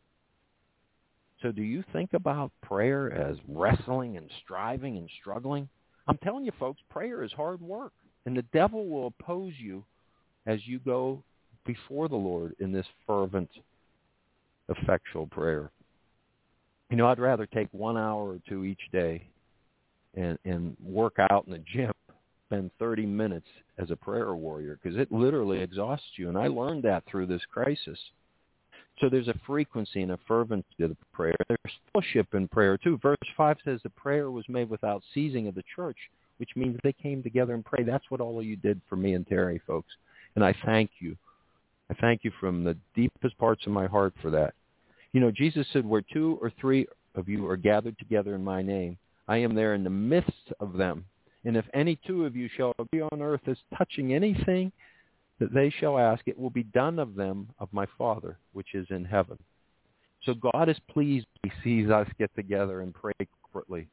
So do you think about prayer as wrestling and striving and struggling? I'm telling you, folks, prayer is hard work, and the devil will oppose you as you go before the Lord in this fervent, effectual prayer. You know, I'd rather take one hour or two each day and, and work out in the gym than thirty minutes as a prayer warrior, because it literally exhausts you, and I learned that through this crisis. So there's a frequency and a fervency to the prayer. There's fellowship in prayer, too. Verse five says the prayer was made without ceasing of the church, which means they came together and prayed. That's what all of you did for me and Terry, folks. And I thank you. I thank you from the deepest parts of my heart for that. You know, Jesus said, where two or three of you are gathered together in my name, I am there in the midst of them. And if any two of you shall agree on earth as touching anything that they shall ask, it will be done of them of my Father, which is in heaven. So God is pleased when he sees us get together and pray corporately.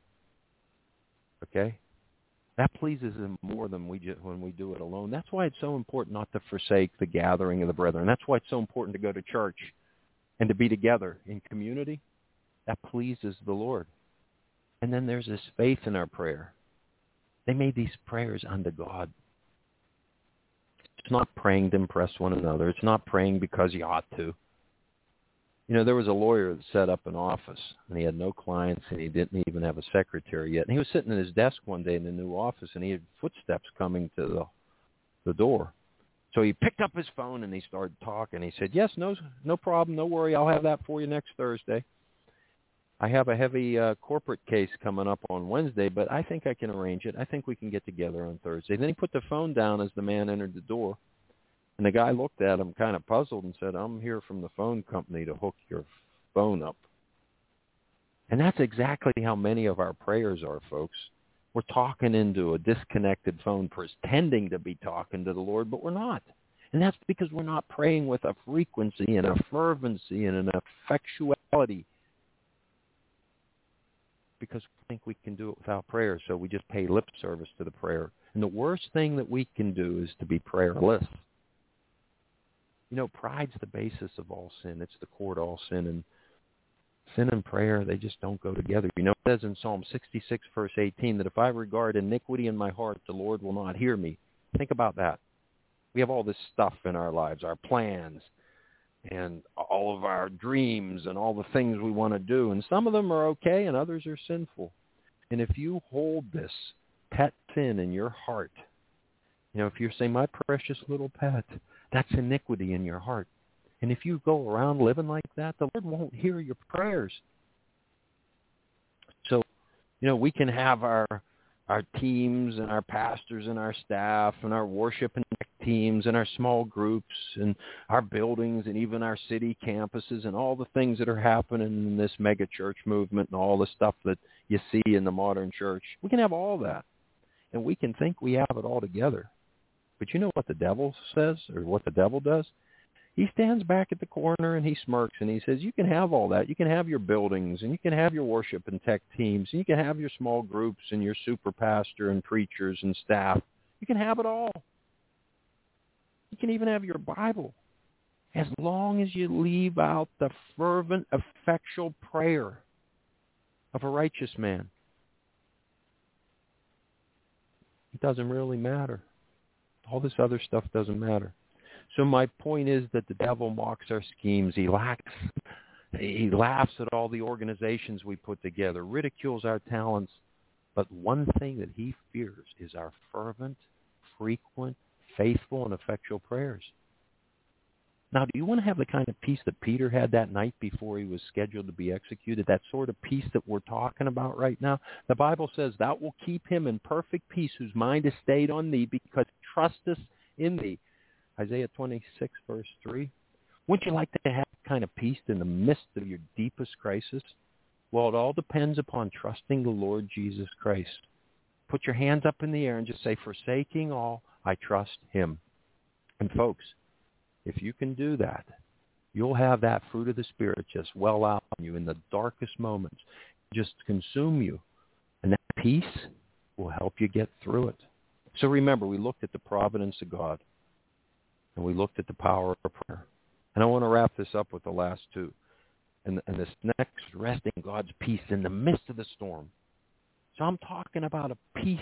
Okay? That pleases him more than we just, when we do it alone. That's why it's so important not to forsake the gathering of the brethren. That's why it's so important to go to church and to be together in community. That pleases the Lord. And then there's this faith in our prayer. They made these prayers unto God. It's not praying to impress one another. It's not praying because you ought to. You know, there was a lawyer that set up an office, and he had no clients, and he didn't even have a secretary yet. And he was sitting at his desk one day in the new office, and he had footsteps coming to the, the door. So he picked up his phone, and he started talking. He said, yes, no no problem, no worry, I'll have that for you next Thursday. I have a heavy uh, corporate case coming up on Wednesday, but I think I can arrange it. I think we can get together on Thursday. Then he put the phone down as the man entered the door, and the guy looked at him kind of puzzled and said, I'm here from the phone company to hook your phone up. And that's exactly how many of our prayers are, folks. We're talking into a disconnected phone, pretending to be talking to the Lord, but we're not. And that's because we're not praying with a frequency and a fervency and an effectuality, because we think we can do it without prayer, so we just pay lip service to the prayer. And the worst thing that we can do is to be prayerless. You know, pride's the basis of all sin. It's the core to all sin. And sin and prayer, they just don't go together. You know, it says in Psalm sixty-six, verse eighteen, that if I regard iniquity in my heart, the Lord will not hear me. Think about that. We have all this stuff in our lives, our plans, and all of our dreams and all the things we want to do. And some of them are okay and others are sinful. And if you hold this pet sin in your heart, you know, if you're saying, my precious little pet, that's iniquity in your heart. And if you go around living like that, the Lord won't hear your prayers. So, you know, we can have our our teams and our pastors and our staff and our worship and teams and our small groups and our buildings and even our city campuses and all the things that are happening in this mega church movement and all the stuff that you see in the modern church. We can have all that, and we can think we have it all together. But you know what the devil says, or what the devil does? He stands back at the corner and he smirks and he says, you can have all that. You can have your buildings and you can have your worship and tech teams and you can have your small groups and your super pastor and preachers and staff. You can have it all. You can even have your Bible, as long as you leave out the fervent, effectual prayer of a righteous man. It doesn't really matter. All this other stuff doesn't matter. So my point is that the devil mocks our schemes. He laughs, he laughs at all the organizations we put together, ridicules our talents. But one thing that he fears is our fervent, frequent, faithful, and effectual prayers. Now, do you want to have the kind of peace that Peter had that night before he was scheduled to be executed, that sort of peace that we're talking about right now? The Bible says, thou will keep him in perfect peace whose mind is stayed on thee because he trusteth in thee. Isaiah twenty-six, verse three. Wouldn't you like to have that kind of peace in the midst of your deepest crisis? Well, it all depends upon trusting the Lord Jesus Christ. Put your hands up in the air and just say, forsaking all, I trust him. And folks, if you can do that, you'll have that fruit of the Spirit just well out on you in the darkest moments, just consume you. And that peace will help you get through it. So remember, we looked at the providence of God, and we looked at the power of prayer. And I want to wrap this up with the last two. And, and this next, resting God's peace in the midst of the storm. So I'm talking about a peace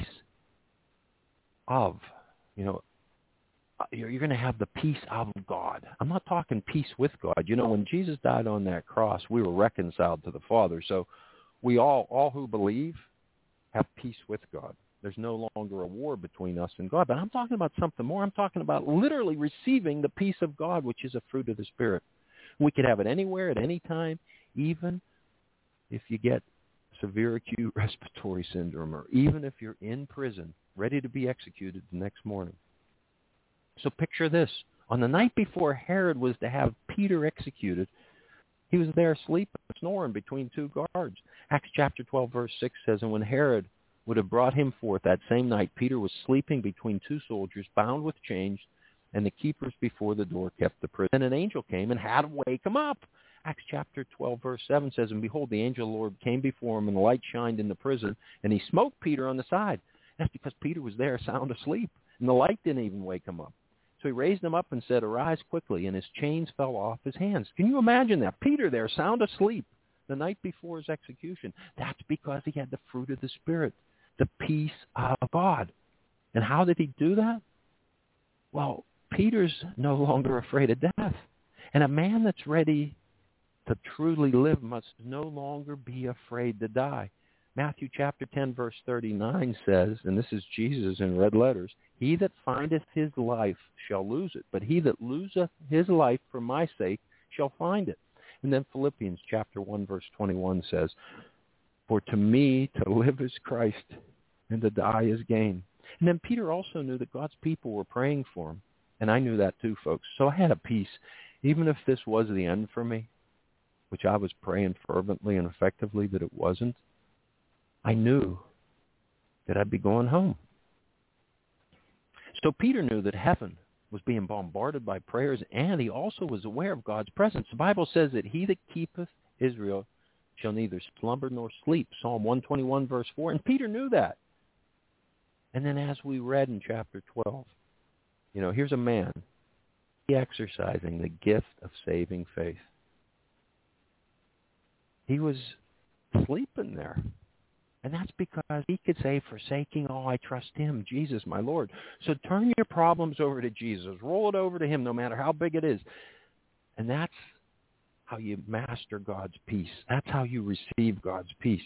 of, you know, you're, you're going to have the peace of God. I'm not talking peace with God. You know, when Jesus died on that cross, we were reconciled to the Father. So we all, all who believe, have peace with God. There's no longer a war between us and God. But I'm talking about something more. I'm talking about literally receiving the peace of God, which is a fruit of the Spirit. We could have it anywhere, at any time, even if you get severe acute respiratory syndrome, or even if you're in prison, ready to be executed the next morning. So picture this. On the night before Herod was to have Peter executed, he was there sleeping, snoring between two guards. Acts chapter twelve, verse six says, and when Herod would have brought him forth that same night, Peter was sleeping between two soldiers, bound with chains, and the keepers before the door kept the prison. And an angel came and had to wake him up. Acts chapter twelve, verse seven says, and behold, the angel of the Lord came before him, and the light shined in the prison, and he smote Peter on the side. That's because Peter was there sound asleep, and the light didn't even wake him up. So he raised him up and said, arise quickly, and his chains fell off his hands. Can you imagine that? Peter there, sound asleep, the night before his execution. That's because he had the fruit of the Spirit, the peace of God. And how did he do that? Well, Peter's no longer afraid of death. And a man that's ready to truly live must no longer be afraid to die. Matthew chapter ten, verse thirty-nine says, and this is Jesus in red letters, he that findeth his life shall lose it, but he that loseth his life for my sake shall find it. And then Philippians chapter one, verse twenty-one says, for to me to live is Christ and to die is gain. And then Peter also knew that God's people were praying for him. And I knew that too, folks. So I had a peace. Even if this was the end for me, which I was praying fervently and effectively that it wasn't, I knew that I'd be going home. So Peter knew that heaven was being bombarded by prayers, and he also was aware of God's presence. The Bible says that he that keepeth Israel shall neither slumber nor sleep, Psalm one twenty-one, verse four, and Peter knew that. And then as we read in chapter twelve, you know, here's a man, he exercising the gift of saving faith. He was sleeping there. And that's because he could say, forsaking all, I trust him, Jesus, my Lord. So turn your problems over to Jesus. Roll it over to him, no matter how big it is. And that's how you master God's peace. That's how you receive God's peace.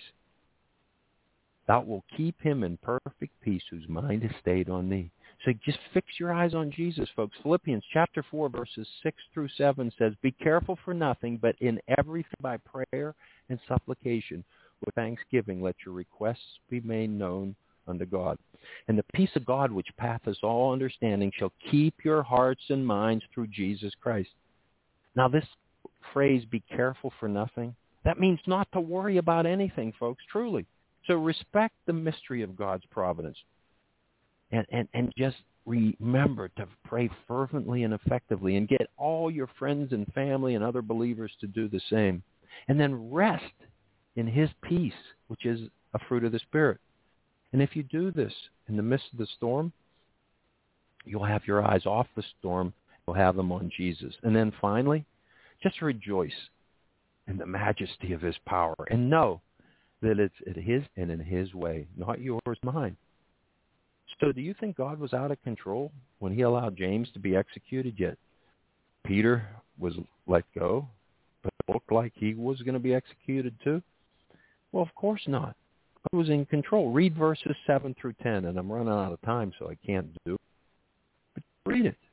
Thou wilt keep him in perfect peace whose mind is stayed on thee. So just fix your eyes on Jesus, folks. Philippians chapter four, verses six through seven says, be careful for nothing, but in everything by prayer and supplication, with thanksgiving, let your requests be made known unto God. And the peace of God, which passeth all understanding, shall keep your hearts and minds through Jesus Christ. Now this phrase, be careful for nothing, that means not to worry about anything, folks, truly. So respect the mystery of God's providence. And, and, and just remember to pray fervently and effectively, and get all your friends and family and other believers to do the same. And then rest in his peace, which is a fruit of the Spirit. And if you do this in the midst of the storm, you'll have your eyes off the storm. You'll have them on Jesus. And then finally, just rejoice in the majesty of his power and know that it's in his and in his way, not yours, mine. So do you think God was out of control when he allowed James to be executed, yet Peter was let go, but it looked like he was going to be executed too? Well, of course not. God was in control. Read verses seven through ten, and I'm running out of time, so I can't do it. But read it.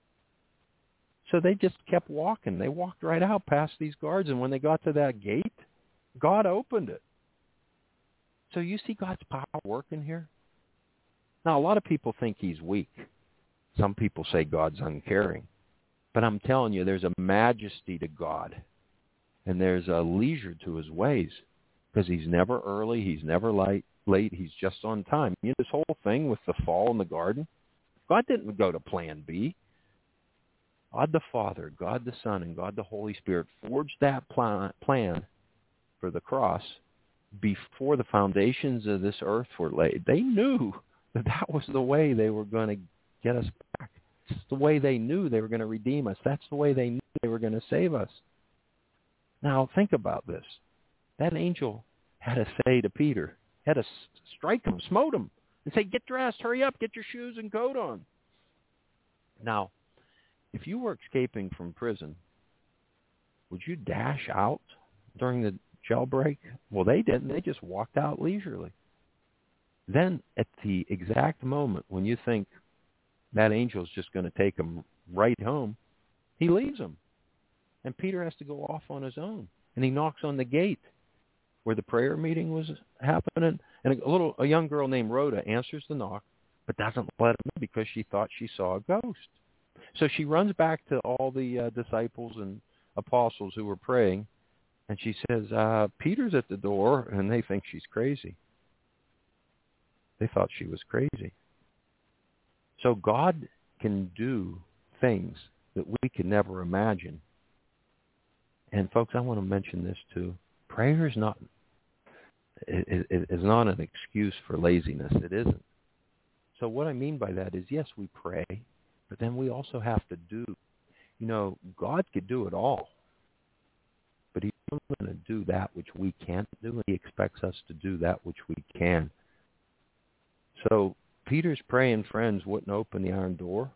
So they just kept walking. They walked right out past these guards, and when they got to that gate, God opened it. So you see God's power working here? Now, a lot of people think he's weak. Some people say God's uncaring. But I'm telling you, there's a majesty to God, and there's a leisure to his ways. Because he's never early, he's never late, late, he's just on time. You know, this whole thing with the fall in the garden, God didn't go to plan B. God the Father, God the Son, and God the Holy Spirit forged that plan, plan for the cross before the foundations of this earth were laid. They knew that that was the way they were going to get us back. It's the way they knew they were going to redeem us. That's the way they knew they were going to save us. Now, think about this. That angel had to say to Peter, had to strike him, smote him, and say, get dressed, hurry up, get your shoes and coat on. Now, if you were escaping from prison, would you dash out during the jailbreak? Well, they didn't. They just walked out leisurely. Then at the exact moment when you think that angel's just going to take him right home, he leaves him. And Peter has to go off on his own. And he knocks on the gate where the prayer meeting was happening. And a little, a young girl named Rhoda answers the knock, but doesn't let him in because she thought she saw a ghost. So she runs back to all the uh, disciples and apostles who were praying, and she says, uh, Peter's at the door, and they think she's crazy. They thought she was crazy. So God can do things that we could never imagine. And folks, I want to mention this too. Prayer is not it, it is not an excuse for laziness. It isn't. So what I mean by that is, yes, we pray, but then we also have to do. You know, God could do it all, but he's only going to do that which we can't do, and he expects us to do that which we can. So Peter's praying friends wouldn't open the iron door.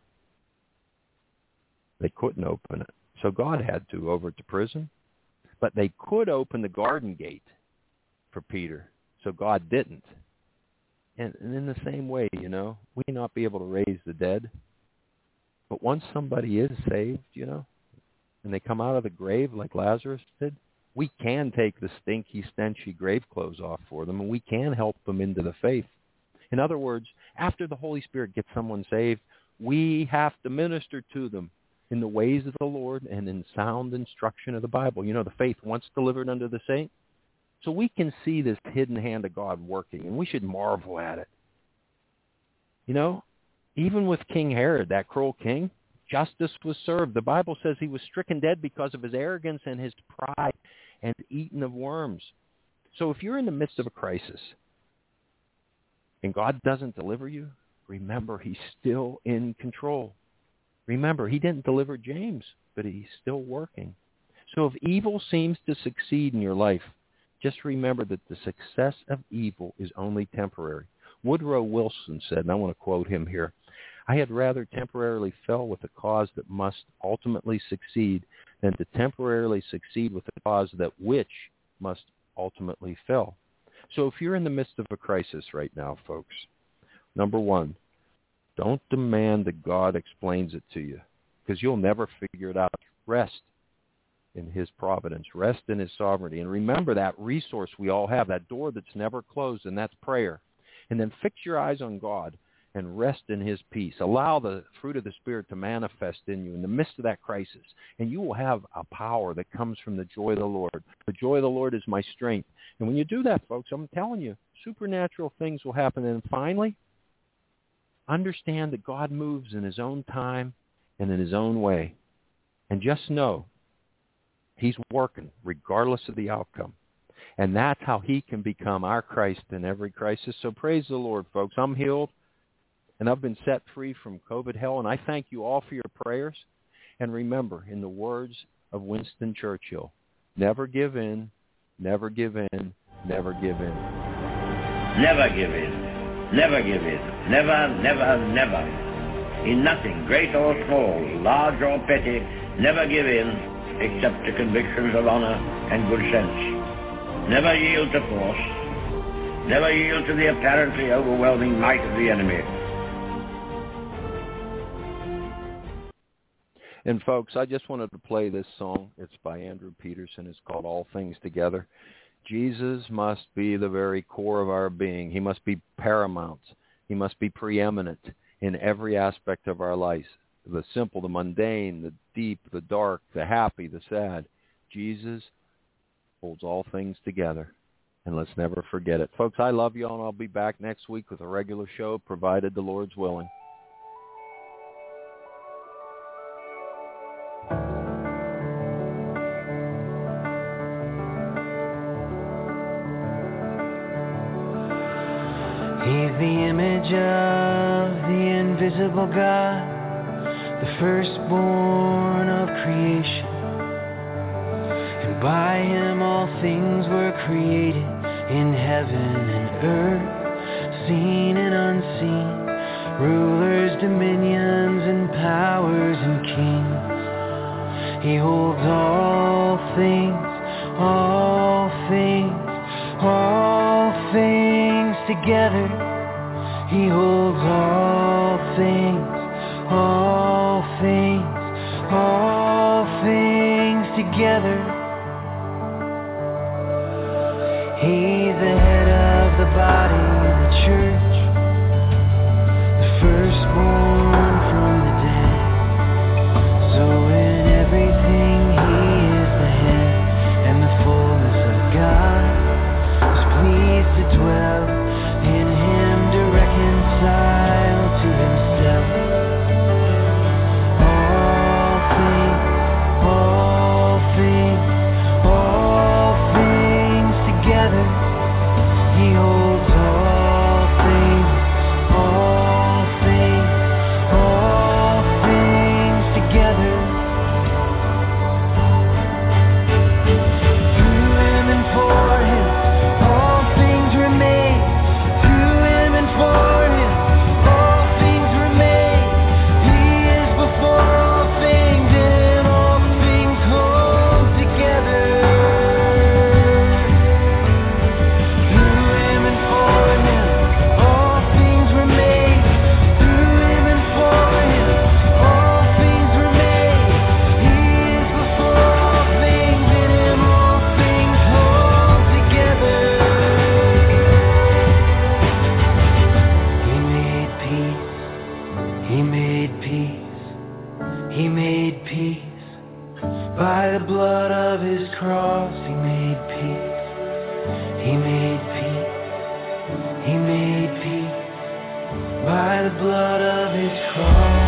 They couldn't open it. So God had to over to prison. But they could open the garden gate for Peter. So God didn't. And, and in the same way, you know, we may not be able to raise the dead. But once somebody is saved, you know, and they come out of the grave like Lazarus did, we can take the stinky, stenchy grave clothes off for them, and we can help them into the faith. In other words, after the Holy Spirit gets someone saved, we have to minister to them in the ways of the Lord and in sound instruction of the Bible. You know, the faith once delivered unto the saint. So we can see this hidden hand of God working, and we should marvel at it. You know, even with King Herod, that cruel king, justice was served. The Bible says he was stricken dead because of his arrogance and his pride and eaten of worms. So if you're in the midst of a crisis and God doesn't deliver you, remember he's still in control. Remember, he didn't deliver James, but he's still working. So if evil seems to succeed in your life, just remember that the success of evil is only temporary. Woodrow Wilson said, and I want to quote him here, "I had rather temporarily fail with a cause that must ultimately succeed than to temporarily succeed with a cause that which must ultimately fail." So if you're in the midst of a crisis right now, folks, number one, don't demand that God explains it to you, because you'll never figure it out. Rest in his providence. Rest in his sovereignty. And remember that resource we all have, that door that's never closed, and that's prayer. And then fix your eyes on God and rest in his peace. Allow the fruit of the Spirit to manifest in you in the midst of that crisis. And you will have a power that comes from the joy of the Lord. The joy of the Lord is my strength. And when you do that, folks, I'm telling you, supernatural things will happen. And finally, understand that God moves in his own time and in his own way. And just know he's working regardless of the outcome. And that's how he can become our Christ in every crisis. So praise the Lord, folks. I'm healed, and I've been set free from COVID hell, and I thank you all for your prayers. And remember, in the words of Winston Churchill, never give in, never give in, never give in. Never give in, never give in, never, never, never. In nothing, great or small, large or petty, never give in, except to convictions of honor and good sense. Never yield to force. Never yield to the apparently overwhelming might of the enemy. And folks, I just wanted to play this song. It's by Andrew Peterson. It's called All Things Together. Jesus must be the very core of our being. He must be paramount. He must be preeminent in every aspect of our lives. The simple, the mundane, the deep, the dark, the happy, the sad. Jesus holds all things together, and let's never forget it. Folks, I love you all, and I'll be back next week with a regular show, provided the Lord's willing. He's the image of the invisible God, the firstborn of creation. And by him all things were created, in heaven and earth, seen and unseen, rulers, dominions, and powers and kings. He holds all things, all things, all things together. He holds all things, all things, all things together. He's the head of the body, the church, the firstborn from the dead. So in everything he is the head, and the fullness of God is pleased to dwell in him, to reconcile to himself all things, all things, all things together. He holds all things. blood of his cross, he made peace. He made peace. He made peace. By the blood of his cross.